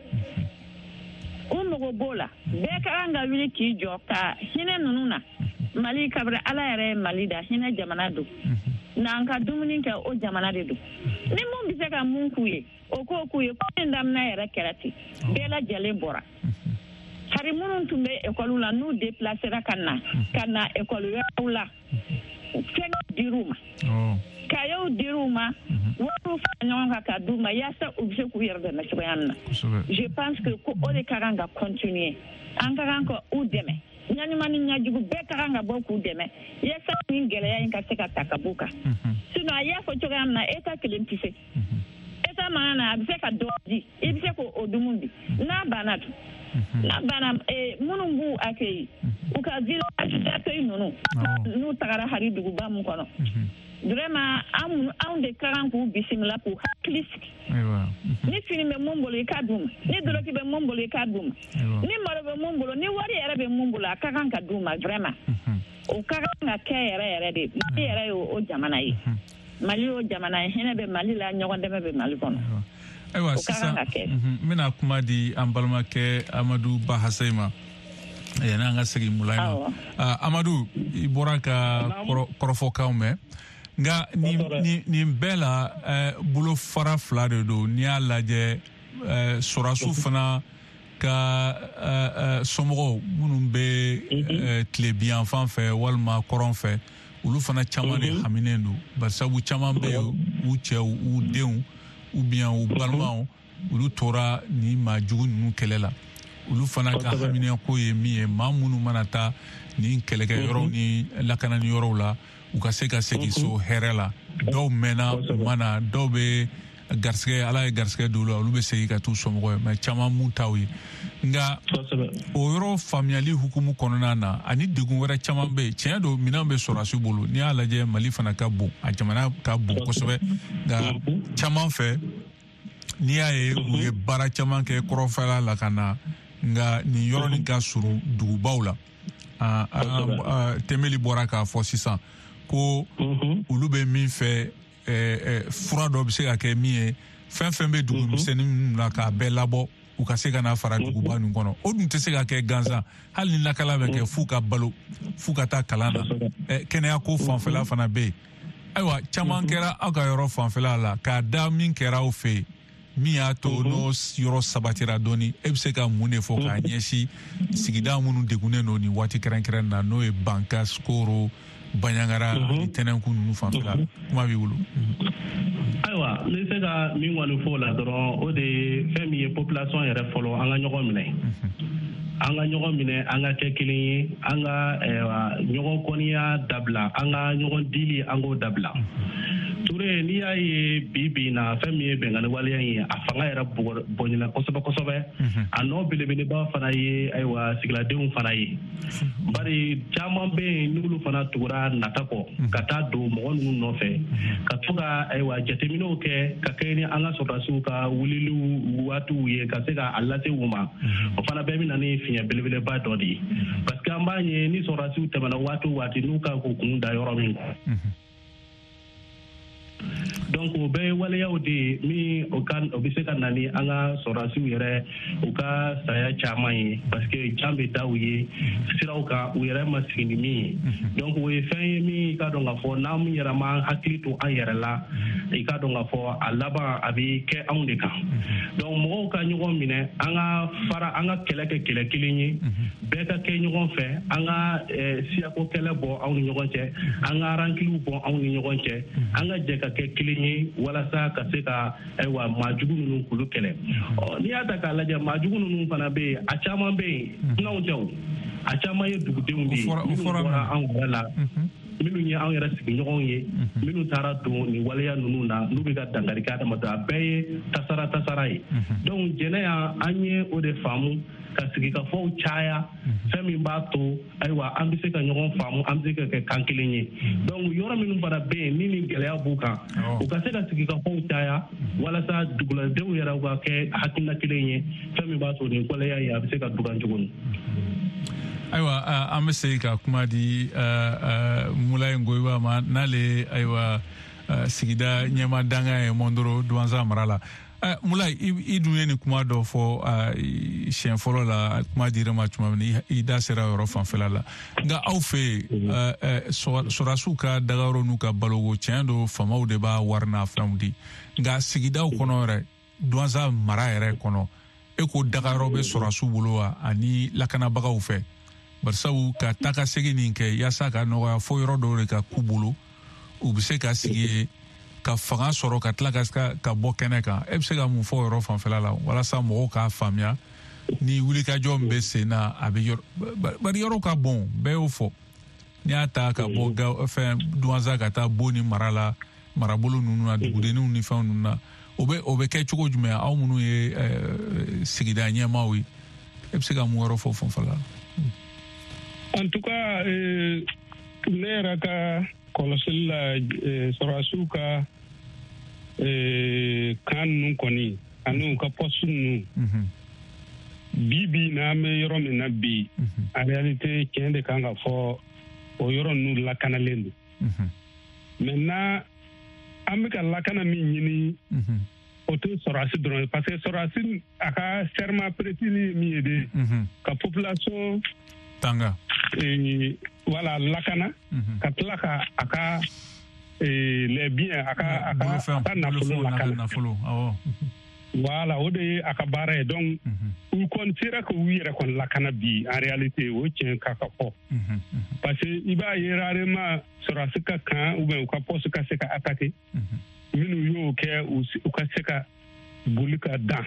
bɛɛ ka kan ka wuli k'i jɔ ka hinɛ ninnu na Mali kabiri ala yɛrɛ ye Mali da hinɛ jamana don n'an ka dumuni kɛ o jamana de don ni mun bɛ se ka mun k'u ye o k'u ye ko min daminɛ yɛrɛ kɛra ten bɛɛ lajɛlen bɔra hari minnu tun bɛ ekɔli la n'u déplacera ka na ekɔli wɛrɛw la fɛn dir'u ma kayew dir'u ma wariw fara ɲɔgɔn kan ka d'u ma yaasa u bɛ se k'u yɛrɛ dɛmɛ cogoya min na je pense que ko o de ka kan ka continuer an ka kan ka u dɛmɛ ɲaɲuman ni ɲajugu bɛɛ ka kan ka bɔ k'u dɛmɛ yaasa nin gɛlɛya in ka se ka ta ka b'u kan sinon a y'a fɔ cogoya min na État kelen tɛ se État man na a bɛ se ka dɔ di i bɛ se k'o dumun di n'a banna dun n'a banna minnu b'u accueillir u ka village d'accueil ninnu n'u tagara hari duguba min kɔnɔ vraiment anw de ka kan k'u bisimila k'u hakili sigi ni fini bɛ mun bolo i k'a d'u ma ni dɔlɔki bɛ mun bolo i k'a d'u ma ni malo bɛ mun bolo ni wari yɛrɛ bɛ mun bolo a ka kan ka d'u ma vraiment o ka kan ka kɛ yɛrɛ de Mali yɛrɛ ye o jamana ye Mali o jamana ye hinɛ bɛ Mali la ɲɔgɔn dɛmɛ bɛ Mali kɔnɔ ayiwa sisan n bɛna kuma di an balimakɛ Amadu Ba Hasayi ma yani an ka segin Mulayi ma Amadu i bɔra ka kɔrɔfɔkanw mɛn nka nin bɛɛ la bolo fara fila de don n'i y'a lajɛ sɔrɔdasiw fana ka somɔgɔw minnu bɛ tilebiyan fan fɛ walima kɔrɔn fɛ olu fana caman de haminen don barisabu caman bɛ yen u cɛw u denw ou bien u balimaw olu tora ni maajugu ninnu kɛlɛ la olu fana ka haminen ko ye min ye maa minnu mana taa ni kɛlɛkɛ yɔrɔw ni lakanani yɔrɔw la u ka se ka segin so hɛrɛ la dɔw mɛnna u mana dɔw bɛ garisɛgɛ ala ye garisɛgɛ dɔw la olu bɛ segin ka t'u somɔgɔw ye mais caman mun t'aw ye nka o yɔrɔ faamuyali hukumu kɔnɔna na ani degun wɛrɛ caman bɛ yen tiɲɛ don minɛn bɛ sɔrɔdasi bolo n'i y'a lajɛ Mali fana ka bon a jamana ka bon kosɛbɛ nka caman fɛ n'i y'a ye u ye baara caman kɛ kɔrɔnfɛla la ka na nka nin yɔrɔnin ka surun dugubaw la Temeli bɔra k'a fɔ sisan ko olu bɛ min fɛ fura dɔ bɛ se ka kɛ min ye fɛn fɛn bɛ dugu misɛnnin na k'a bɛɛ labɔ u ka se ka na fara duguba ninnu kɔnɔ o dun tɛ se ka kɛ gansan hali ni lakala bɛ kɛ f'u ka balo f'u ka taa kalan na kɛnɛya ko fanfɛla fana bɛ yen ayiwa caman kɛra aw ka yɔrɔ fanfɛla la k'a da min kɛra aw fɛ yen min y'a to n'o yɔrɔ sabatira dɔɔni e bɛ se ka mun de fɔ k'a ɲɛsin sigida minnu degunnen don nin waati kɛrɛnkɛrɛnnen na n'o ye Banka Skoro Baɲangara ni Tɛnɛnku ninnu fanfɛla kuma b'i bolo. Ayiwa n bɛ se ka min kɔni fɔ o la dɔrɔn o de ye fɛn min ye population yɛrɛ fɔlɔ an ka ɲɔgɔn minɛ an ka ɲɔgɔn minɛ an ka kɛ kelen ye an ka ɲɔgɔn kɔniya dabila an ka ɲɔgɔn dili an k'o dabila Ture n'i y'a ye bi na fɛn min ye bɛnkanni waleya ye a fanga yɛrɛ bɔnɲina kosɛbɛ kosɛbɛ a nɔ belebeleba fana ye ayiwa sigiladenw fana ye bari caman bɛ yen n'olu fana tugura nata kɔ ka taa don mɔgɔ ninnu nɔfɛ ka to ka ayiwa jateminɛw kɛ ka kɛ ni an ka sɔrɔdasiw ka wuliliw waatiw ye ka se ka a lase u ma o fana bɛɛ bɛ na ni fiɲɛ belebeleba dɔ de ye parce que an b'a ye ni sɔrɔdasiw tɛmɛna waati o waati n'u ka k'u kun da yɔrɔ min donc o bɛɛ ye waleyaw de ye min o bɛ se ka na ni an ka sɔrɔdasiw yɛrɛ u ka saya caman ye parce que jan bɛ da u ye siraw kan u yɛrɛ ma sigi ni min ye donc o ye fɛn ye min i ka dɔn k'a fɔ n'an yɛrɛ ma hakili to an yɛrɛ la i ka dɔn k'a fɔ a laban a bɛ kɛ anw de kan donc mɔgɔw ka ɲɔgɔn minɛ an ka fara an ka kɛlɛ kɛ kɛlɛ kelen ye bɛɛ ka kɛ ɲɔgɔn fɛ an ka siyako kɛlɛ bɔ aw ni ɲɔgɔn cɛ an ka rankiliw bɔ aw ni ɲɔgɔn cɛ an ka jɛ ka kɛ kelen ye walasa ka se ka ayiwa maajugu ninnu kulu kɛlɛ n'i y'a ta k'a lajɛ maajugu ninnu fana bɛ yen a caman bɛ yen dunanw tɛ o a caman ye dugudenw de ye minnu bɔra anw yɛrɛ la minnu ye anw yɛrɛ sigiɲɔgɔnw ye minnu taara don nin waleya ninnu na n'u bɛ ka dankari kɛ adamaden a bɛɛ ye tasara ye donc jɛnɛya an ye o de faamu ka sigikafɔw caya fɛn min b'a to ayiwa an bɛ se ka ɲɔgɔn faamu an bɛ se ka kɛ kan kelen ye donc yɔrɔ minnu fana bɛ yen ni nin gɛlɛya b'u kan u ka se ka sigikafɔw caya walasa duguladenw yɛrɛ ka kɛ hakilina kelen ye fɛn min b'a to nin waleya ye a bɛ se ka dugan cogo min. Ayiwa an bɛ segin ka kuma di Mulayi Ngoyiba ma n'ale ayiwa sigida ɲɛma danga ye Mondoro Douentza mara la. Mulayi i dun ye nin kuma dɔ fɔ siɲɛ fɔlɔ la kuma dir'e ma tuma min i da sera yɔrɔ fanfɛla la nka aw fɛ yen sɔrɔdasiw ka dagayɔrɔ n'u ka baloko tiɲɛ don faamaw de b'a wari n'a fɛnw di nka sigidaw kɔnɔ yɛrɛ Douentza mara yɛrɛ kɔnɔ e ko dagayɔrɔ bɛ sɔrɔdasiw bolo wa ani lakanabagaw fɛ barisabu ka taa ka segin nin kɛ yaasa ka nɔgɔya fo yɔrɔ dɔw de ka k'u bolo u bɛ se ka sigi ka fanga sɔrɔ ka tila ka bɔ kɛnɛ kan e bɛ se ka mun fɔ yɔrɔ fanfɛla la walasa mɔgɔw k'a faamuya ni wulikajɔ min bɛ sen na a bɛ bari yɔrɔ ka bon bɛɛ y'o fɔ n'i y'a ta ka bɔ fɛn Douentza ka taa Bo ni mara la marabolo ninnu na dugudenninw ni fɛnw ninnu na o bɛ kɛ cogo jumɛn aw minnu ye sigida ɲɛmaaw ye e bɛ se ka mun yɔrɔ fɔ fanfɛla la. En tout cas ne yɛrɛ ka kɔlɔsili la sɔrɔdasiw ka kan ninnu kɔni ani u ka poste ninnu bi n'an bɛ yɔrɔ min na bi en réalité tiɲɛ de kan ka fɔ o yɔrɔ ninnu lakanalen don maintenant an bɛ ka lakana min ɲini o tɛ sɔrɔdasi dɔrɔn parce que sɔrɔdasi a ka serment précis min ye de ka population tanga voilà lakana ka tila ka a ka les biens a ka nafolo lakana voilà o de ye a ka baara ye donc u kɔni sera ka u yɛrɛ kɔni lakana bi en réalité o tiɲɛ ka fɔ parce que i b'a ye rarement sɔrɔdasi ka kan ou bien u ka poste ka se ka attaquer minnu y'o kɛ u ka se ka boli ka dan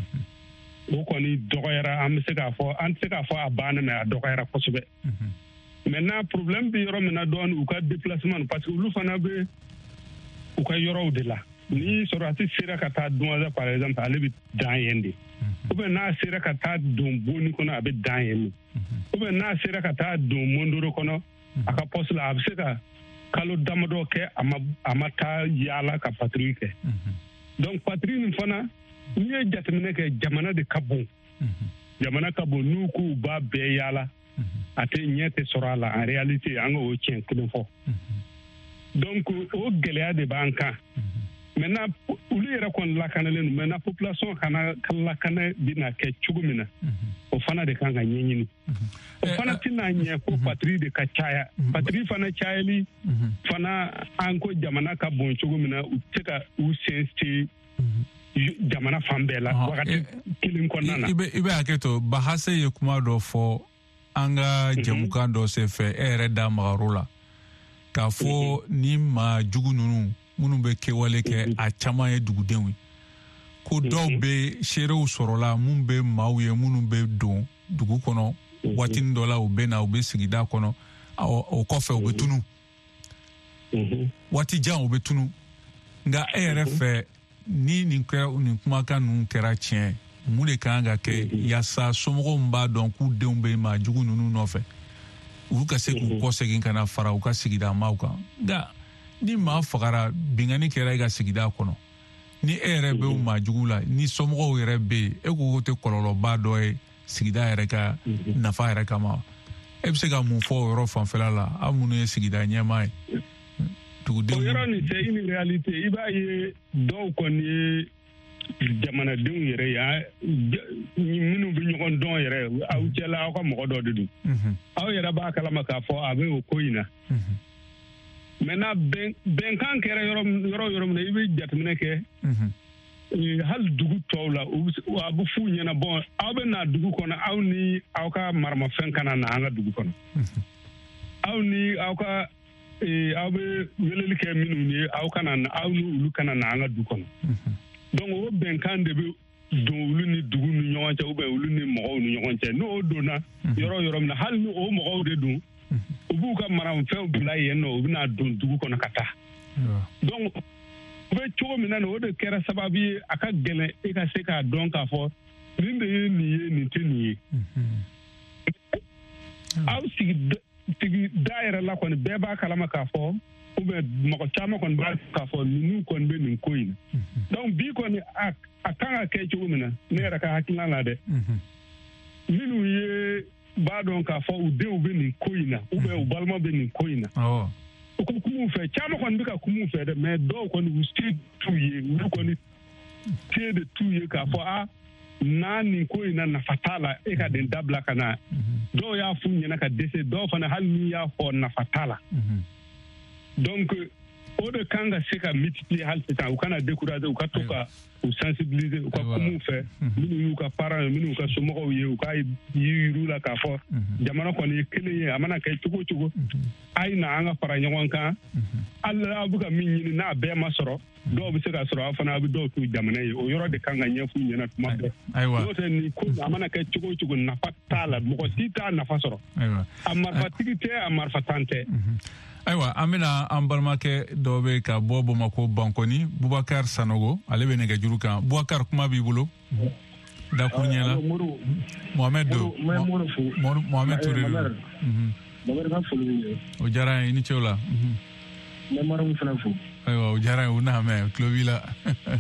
o kɔni dɔgɔyara an bɛ se k'a fɔ an tɛ se k'a fɔ a banna mais a dɔgɔyara kosɛbɛ maintenant problème bɛ yɔrɔ min na dɔɔni u ka déplacement parce que olu fana bɛ u ka yɔrɔw de la ni sɔrɔdasi sera ka taa Dumaza par exemple ale bɛ dan yen de ou bien n'a sera ka taa don Boni kɔnɔ a bɛ dan yen de ou bien n'a sera ka taa don Mondoro kɔnɔ a ka poste la a bɛ se ka kalo damadɔ kɛ a ma taa yaala ka patrouille kɛ donc patrouille nin fana n'i ye jateminɛ kɛ jamana de ka bon jamana ka bon n'u k'u b'a bɛɛ yaala a tɛ ɲɛ tɛ sɔrɔ a la en réalité an ka o tiɲɛ kelen fɔ donc o gɛlɛya de b'an kan maintenant olu yɛrɛ kɔni lakanalen don maintenant population kana ka lakana bɛna kɛ cogo min na o fana de kan ka ɲɛɲini o fana tɛna ɲɛ ko patrouille de ka caya patrouille fana cayali fana an ko jamana ka bon cogo min na u tɛ ka u sen se jamana fan bɛɛ la wagati kelen kɔnɔna na. I bɛ hakɛ to Bahase ye kuma dɔ fɔ an ka jɛmukan dɔ senfɛ e yɛrɛ da magaro la k'a fɔ ni maa jugu ninnu minnu bɛ kɛwale kɛ a caman ye dugudenw ye ko dɔw bɛ seerew sɔrɔla minnu bɛ maaw ye minnu bɛ don dugu kɔnɔ waatinin dɔ la u bɛ na u bɛ sigida kɔnɔ o kɔfɛ u bɛ tunu waati jan u bɛ tunu nka e yɛrɛ fɛ ni nin kumakan ninnu kɛra tiɲɛ mun de kan ka kɛ yaasa somɔgɔw min b'a dɔn k'u denw bɛ maa jugu ninnu nɔfɛ olu ka se k'u kɔsegin ka na fara u ka sigida maaw kan nka ni maa fagara bingani kɛra i ka sigida kɔnɔ ni e yɛrɛ bɛ maa jugu la ni somɔgɔw yɛrɛ bɛ yen e ko tɛ kɔlɔlɔba dɔ ye sigida yɛrɛ ka nafa yɛrɛ kama e bɛ se ka mun fɔ o yɔrɔ fanfɛla la aw minnu ye sigida ɲɛmaa ye dugudenw. o yɔrɔ nin c'est une réalité i b'a ye dɔw kɔni ye jamanadenw yɛrɛ ye minnu bɛ ɲɔgɔn dɔn yɛrɛ aw cɛla aw ka mɔgɔ dɔ de don aw yɛrɛ b'a kalama k'a fɔ a bɛ o ko in na maintenant bɛnkan kɛra yɔrɔ min na i bɛ jateminɛ kɛ hali dugu tɔw la a bɛ f'u ɲɛna bon aw bɛ na dugu kɔnɔ aw ni aw ka maramafɛn kana na an ka dugu kɔnɔ aw ni aw ka aw bɛ weleli kɛ minnu ye aw ni olu kana na an ka dugu kɔnɔ donc o bɛnkan de bɛ don olu ni dugu ni ɲɔgɔn cɛ ou bien olu ni mɔgɔw ni ɲɔgɔn cɛ n'o donna yɔrɔ min na hali ni o mɔgɔw de don u b'u ka maramafɛnw bila yen nɔ u bɛna don dugu kɔnɔ ka taa donc u bɛ cogo min na o de kɛra sababu ye a ka gɛlɛn e ka se k'a dɔn k'a fɔ nin de ye nin ye nin tɛ nin ye aw sigi da yɛrɛ la kɔni bɛɛ b'a kalama k'a fɔ ou bien mɔgɔ caman kɔni b'a k'a fɔ ninnu kɔni bɛ nin ko in na donc bi kɔni a kan ka kɛ cogo min na ne yɛrɛ ka hakilina la dɛ minnu ye b'a dɔn k'a fɔ u denw bɛ nin ko in na ou bien u balima bɛ nin ko in na u ka kum'u fɛ caman kɔni bɛ ka kum'u fɛ dɛ mais dɔw kɔni u se t'u ye olu kɔni se de t'u ye k'a fɔ n'a nin ko in na nafa t'a la e ka nin dabila ka na dɔw y'a f'u ɲɛna ka dɛsɛ dɔw fana hali n'i y'a fɔ nafa t'a la donc o de kan ka se ka multiplier hali sisan u kana décourager u ka to ka u sensibiliser u ka kum'u fɛ minnu y'u ka parents ye minnu y'u ka somɔgɔw ye u ka yiriw la k'a fɔ jamana kɔni ye kelen ye a mana kɛ cogo o cogo a ye na an ka fara ɲɔgɔn kan hali aw bɛ ka min ɲini n'a bɛɛ ma sɔrɔ dɔw bɛ se ka sɔrɔ aw fana aw bɛ dɔw to jamana ye o yɔrɔ de kan ka ɲɛf'u ɲɛna tuma bɛɛ n'o tɛ nin ko a mana kɛ cogo o cogo nafa t'a la mɔgɔ si t'a nafa sɔrɔ a marifatigi tɛ a marifatan tɛ. Ayiwa an bɛna an balimakɛ dɔ bɛ ka bɔ Bamakɔ Bankɔni Bubakari Sanogo ale bɛ nɛgɛjuru kan Bubakari kuma b'i bolo dakuru ɲɛ la Mohamed do Mohamed Touré o diyara n ye i ni ce o la ayiwa o diyara n ye u na mɛn tulo b'i la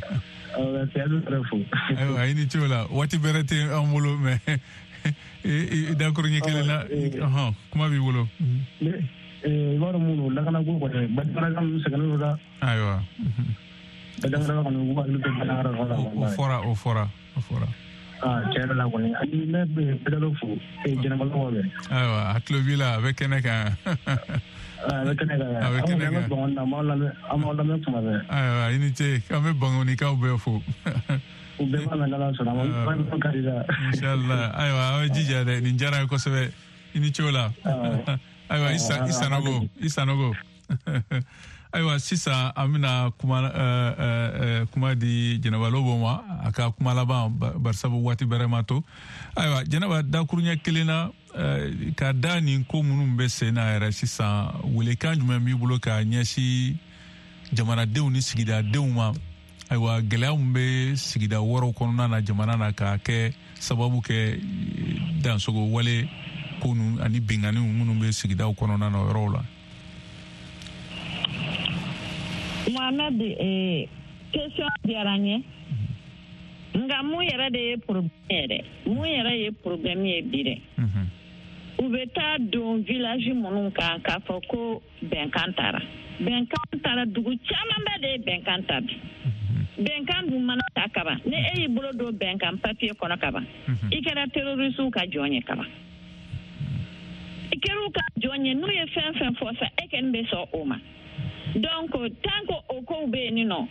ayiwa i ni ce o la waati bɛrɛ tɛ an bolo mɛ dakuru ɲɛ kelen na kuma b'i bolo Iwaro munu lakana go ko badara kam segano da. Aywa. Badara ko no ko badara o fora. Chere la ko ni ani ne be pedalo fu e jena mal ko be. Aywa, atlo vila avec keneka. Avec keneka bon na mala me tuma be. Aywa, inite kame bangoni ka be fu. Ube ma na so na mo kadida. Inshallah. Aywa, awajija de ninjara ko sebe inichola. Aywa, isanogo. Aywa, sisa amina kuma di Janaba Loboma aka kuma laban barsabu wati beremato. Aywa, Janaba da kurunya kelena ka dani ko munun be sena era sisa wele kan juma mi bulo ka nyasi jamana dew ni sigida dewma. Aywa, gɛlɛya mun be sigida wɔrɔw kɔnɔna na jamana na ka kɛ sababu kɛ dansogo wale konu ani bingani minnu be sigidaw kɔnɔna na yɔrɔw la. Mohamed question diyara n ye nka mun yɛrɛ de ye problème ye bi dɛ u bɛ taa don village minnu kan k'a fɔ ko bɛnkan taara dugu caman bɛɛ de ye bɛnkan ta bi bɛnkan dun mana ta kaban ni e y'i bolo don bɛnkan papier kɔnɔ kaban i kɛra terroriste ka jɔn ye kaban i kɛra ka jɔn ye n'u ye fɛn fɛn fɔ sa e kɔni bɛ sɔn o ma. Donc tant que o ko be ni no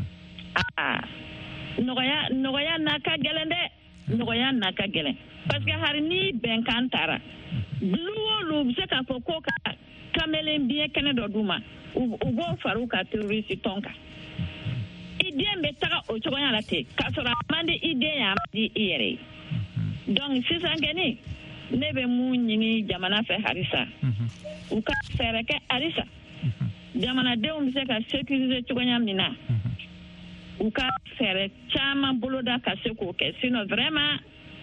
nɔgɔya na ka gɛlɛn parce que hari ni bɛnkan taara lu bɛ se k'a fɔ ko ka kamelen biɲɛ kɛnɛ dɔ d'u ma u b'o fara u ka terroriste tɔn kan i den bɛ taga o cogoya la ten k'a sɔrɔ a man di i den ye a man di i yɛrɛ ye donc sisan kɛni ne bɛ mun ɲini jamana fɛ halisa u ka fɛɛrɛ kɛ halisa jamanadenw bɛ se ka sécuriser cogoya min na u ka fɛɛrɛ caman boloda ka se k'o kɛ sinon vraiment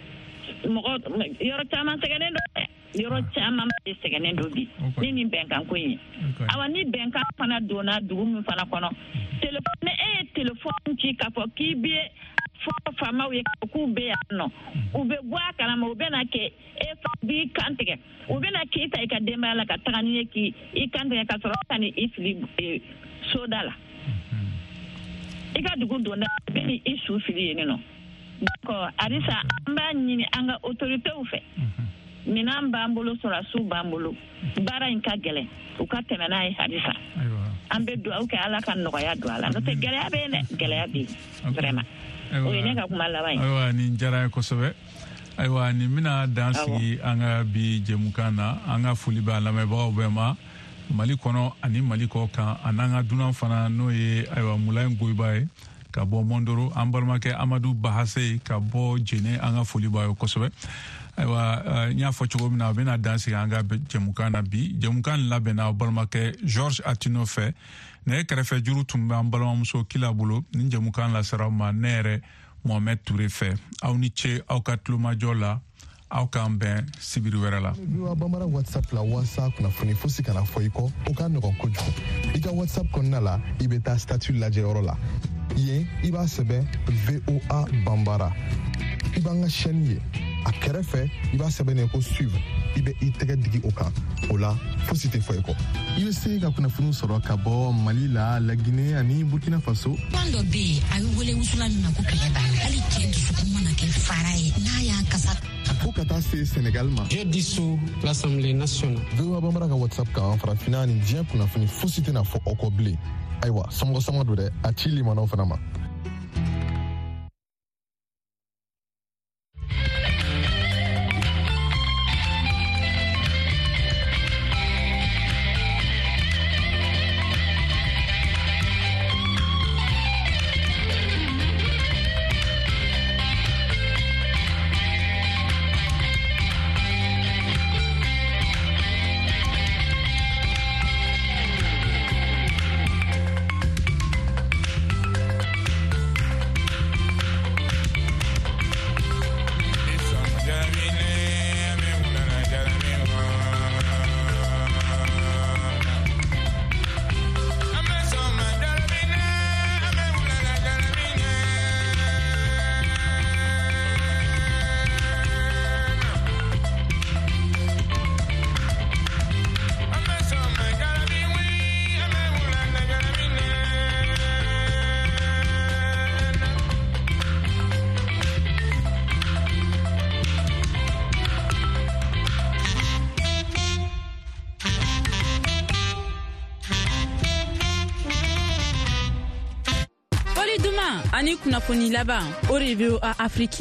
yɔrɔ caman sɛgɛnnen don dɛ yɔrɔ caman de sɛgɛnnen don bi ni nin bɛnkan ko in ye awa ni bɛnkan fana donna dugu min fana kɔnɔ téléphone ni e ye téléphone ci k'a fɔ k'i bɛ fɔ faamaw ye k'u bɛ yan nɔ u bɛ bɔ a kalama u bɛna kɛ e fa b'i kan tigɛ u bɛna k'i ta i ka denbaya la ka taga n'i ye k'i kan tigɛ ka sɔrɔ ka ni i fili soda la i ka dugu donda bɛ ni i su fili yen nɔ donc halisa an b'a ɲini an ka autoritéw fɛ minɛn b'an bolo sɔrɔsiw b'an bolo baara in ka gɛlɛn u ka tɛmɛ n'a ye halisa an bɛ dugawu kɛ ala ka nɔgɔya don a la n'o tɛ gɛlɛya bɛ yen dɛ gɛlɛya bɛ yen vraiment o ye ne ka kuma laban ye. Ayiwa, nin diyara ye kosɛbɛ. Ayiwa, nin bɛna dan sigi an ka bi jɛmukan na an ka foli b'a lamɛnbagaw bɛɛ ma Mali kɔnɔ ani Mali kɔ kan a n'an ka dunan fana n'o ye ayiwa Mulayi Goyiba ye ka bɔ Mondoro an balimakɛ Amadu Bahase ka bɔ Jene an ka foli b'a ye kosɛbɛ. Ayiwa, n y'a fɔ cogo min na a bɛna dan sigi an ka jɛmukan na bi jɛmukan labɛnna balimakɛ Georges Atino fɛ ne kɛrɛfɛ juru tun bɛ an balimamuso Kila bolo ni jɛmukan lasera ma ne yɛrɛ Mohamed Touré fɛ aw ni ce aw ka tulomajɔ la aw k'an bɛn sibiri wɛrɛ la. Bambara WhatsApp la walasa kunnafoni fosi kana fɔ i kɔ o ka nɔgɔn kojugu i ka WhatsApp kɔnɔna la i bɛ taa statut lajɛ yɔrɔ la yen i b'a sɛbɛn VOA Bambara i b'an ka chaîne ye a kɛrɛfɛ i b'a sɛbɛnnen ko suivre i bɛ i tɛgɛ digi o kan o la fosi tɛ fɔ i kɔ i bɛ se ka kunnafoni sɔrɔ ka bɔ Mali la Laginɛ ani Burkina Faso. Fan dɔ bɛ yen a bɛ wele wusula min na ko kɛlɛ b'a la hali cɛ dusukun mana kɛ fara ye n'a y'a kasa. Fo ka taa se Sénégal ma. Je dissous l'Assemblée nationale. VOA Bambara ka WhatsApp kan farafinna ni diɲɛ kunnafoni fosi tɛna fɔ aw kɔ bilen ayiwa sɔmɔgɔ don dɛ a ci limanaw fana ma. ani kunnafoni laban o de bɛ Afriki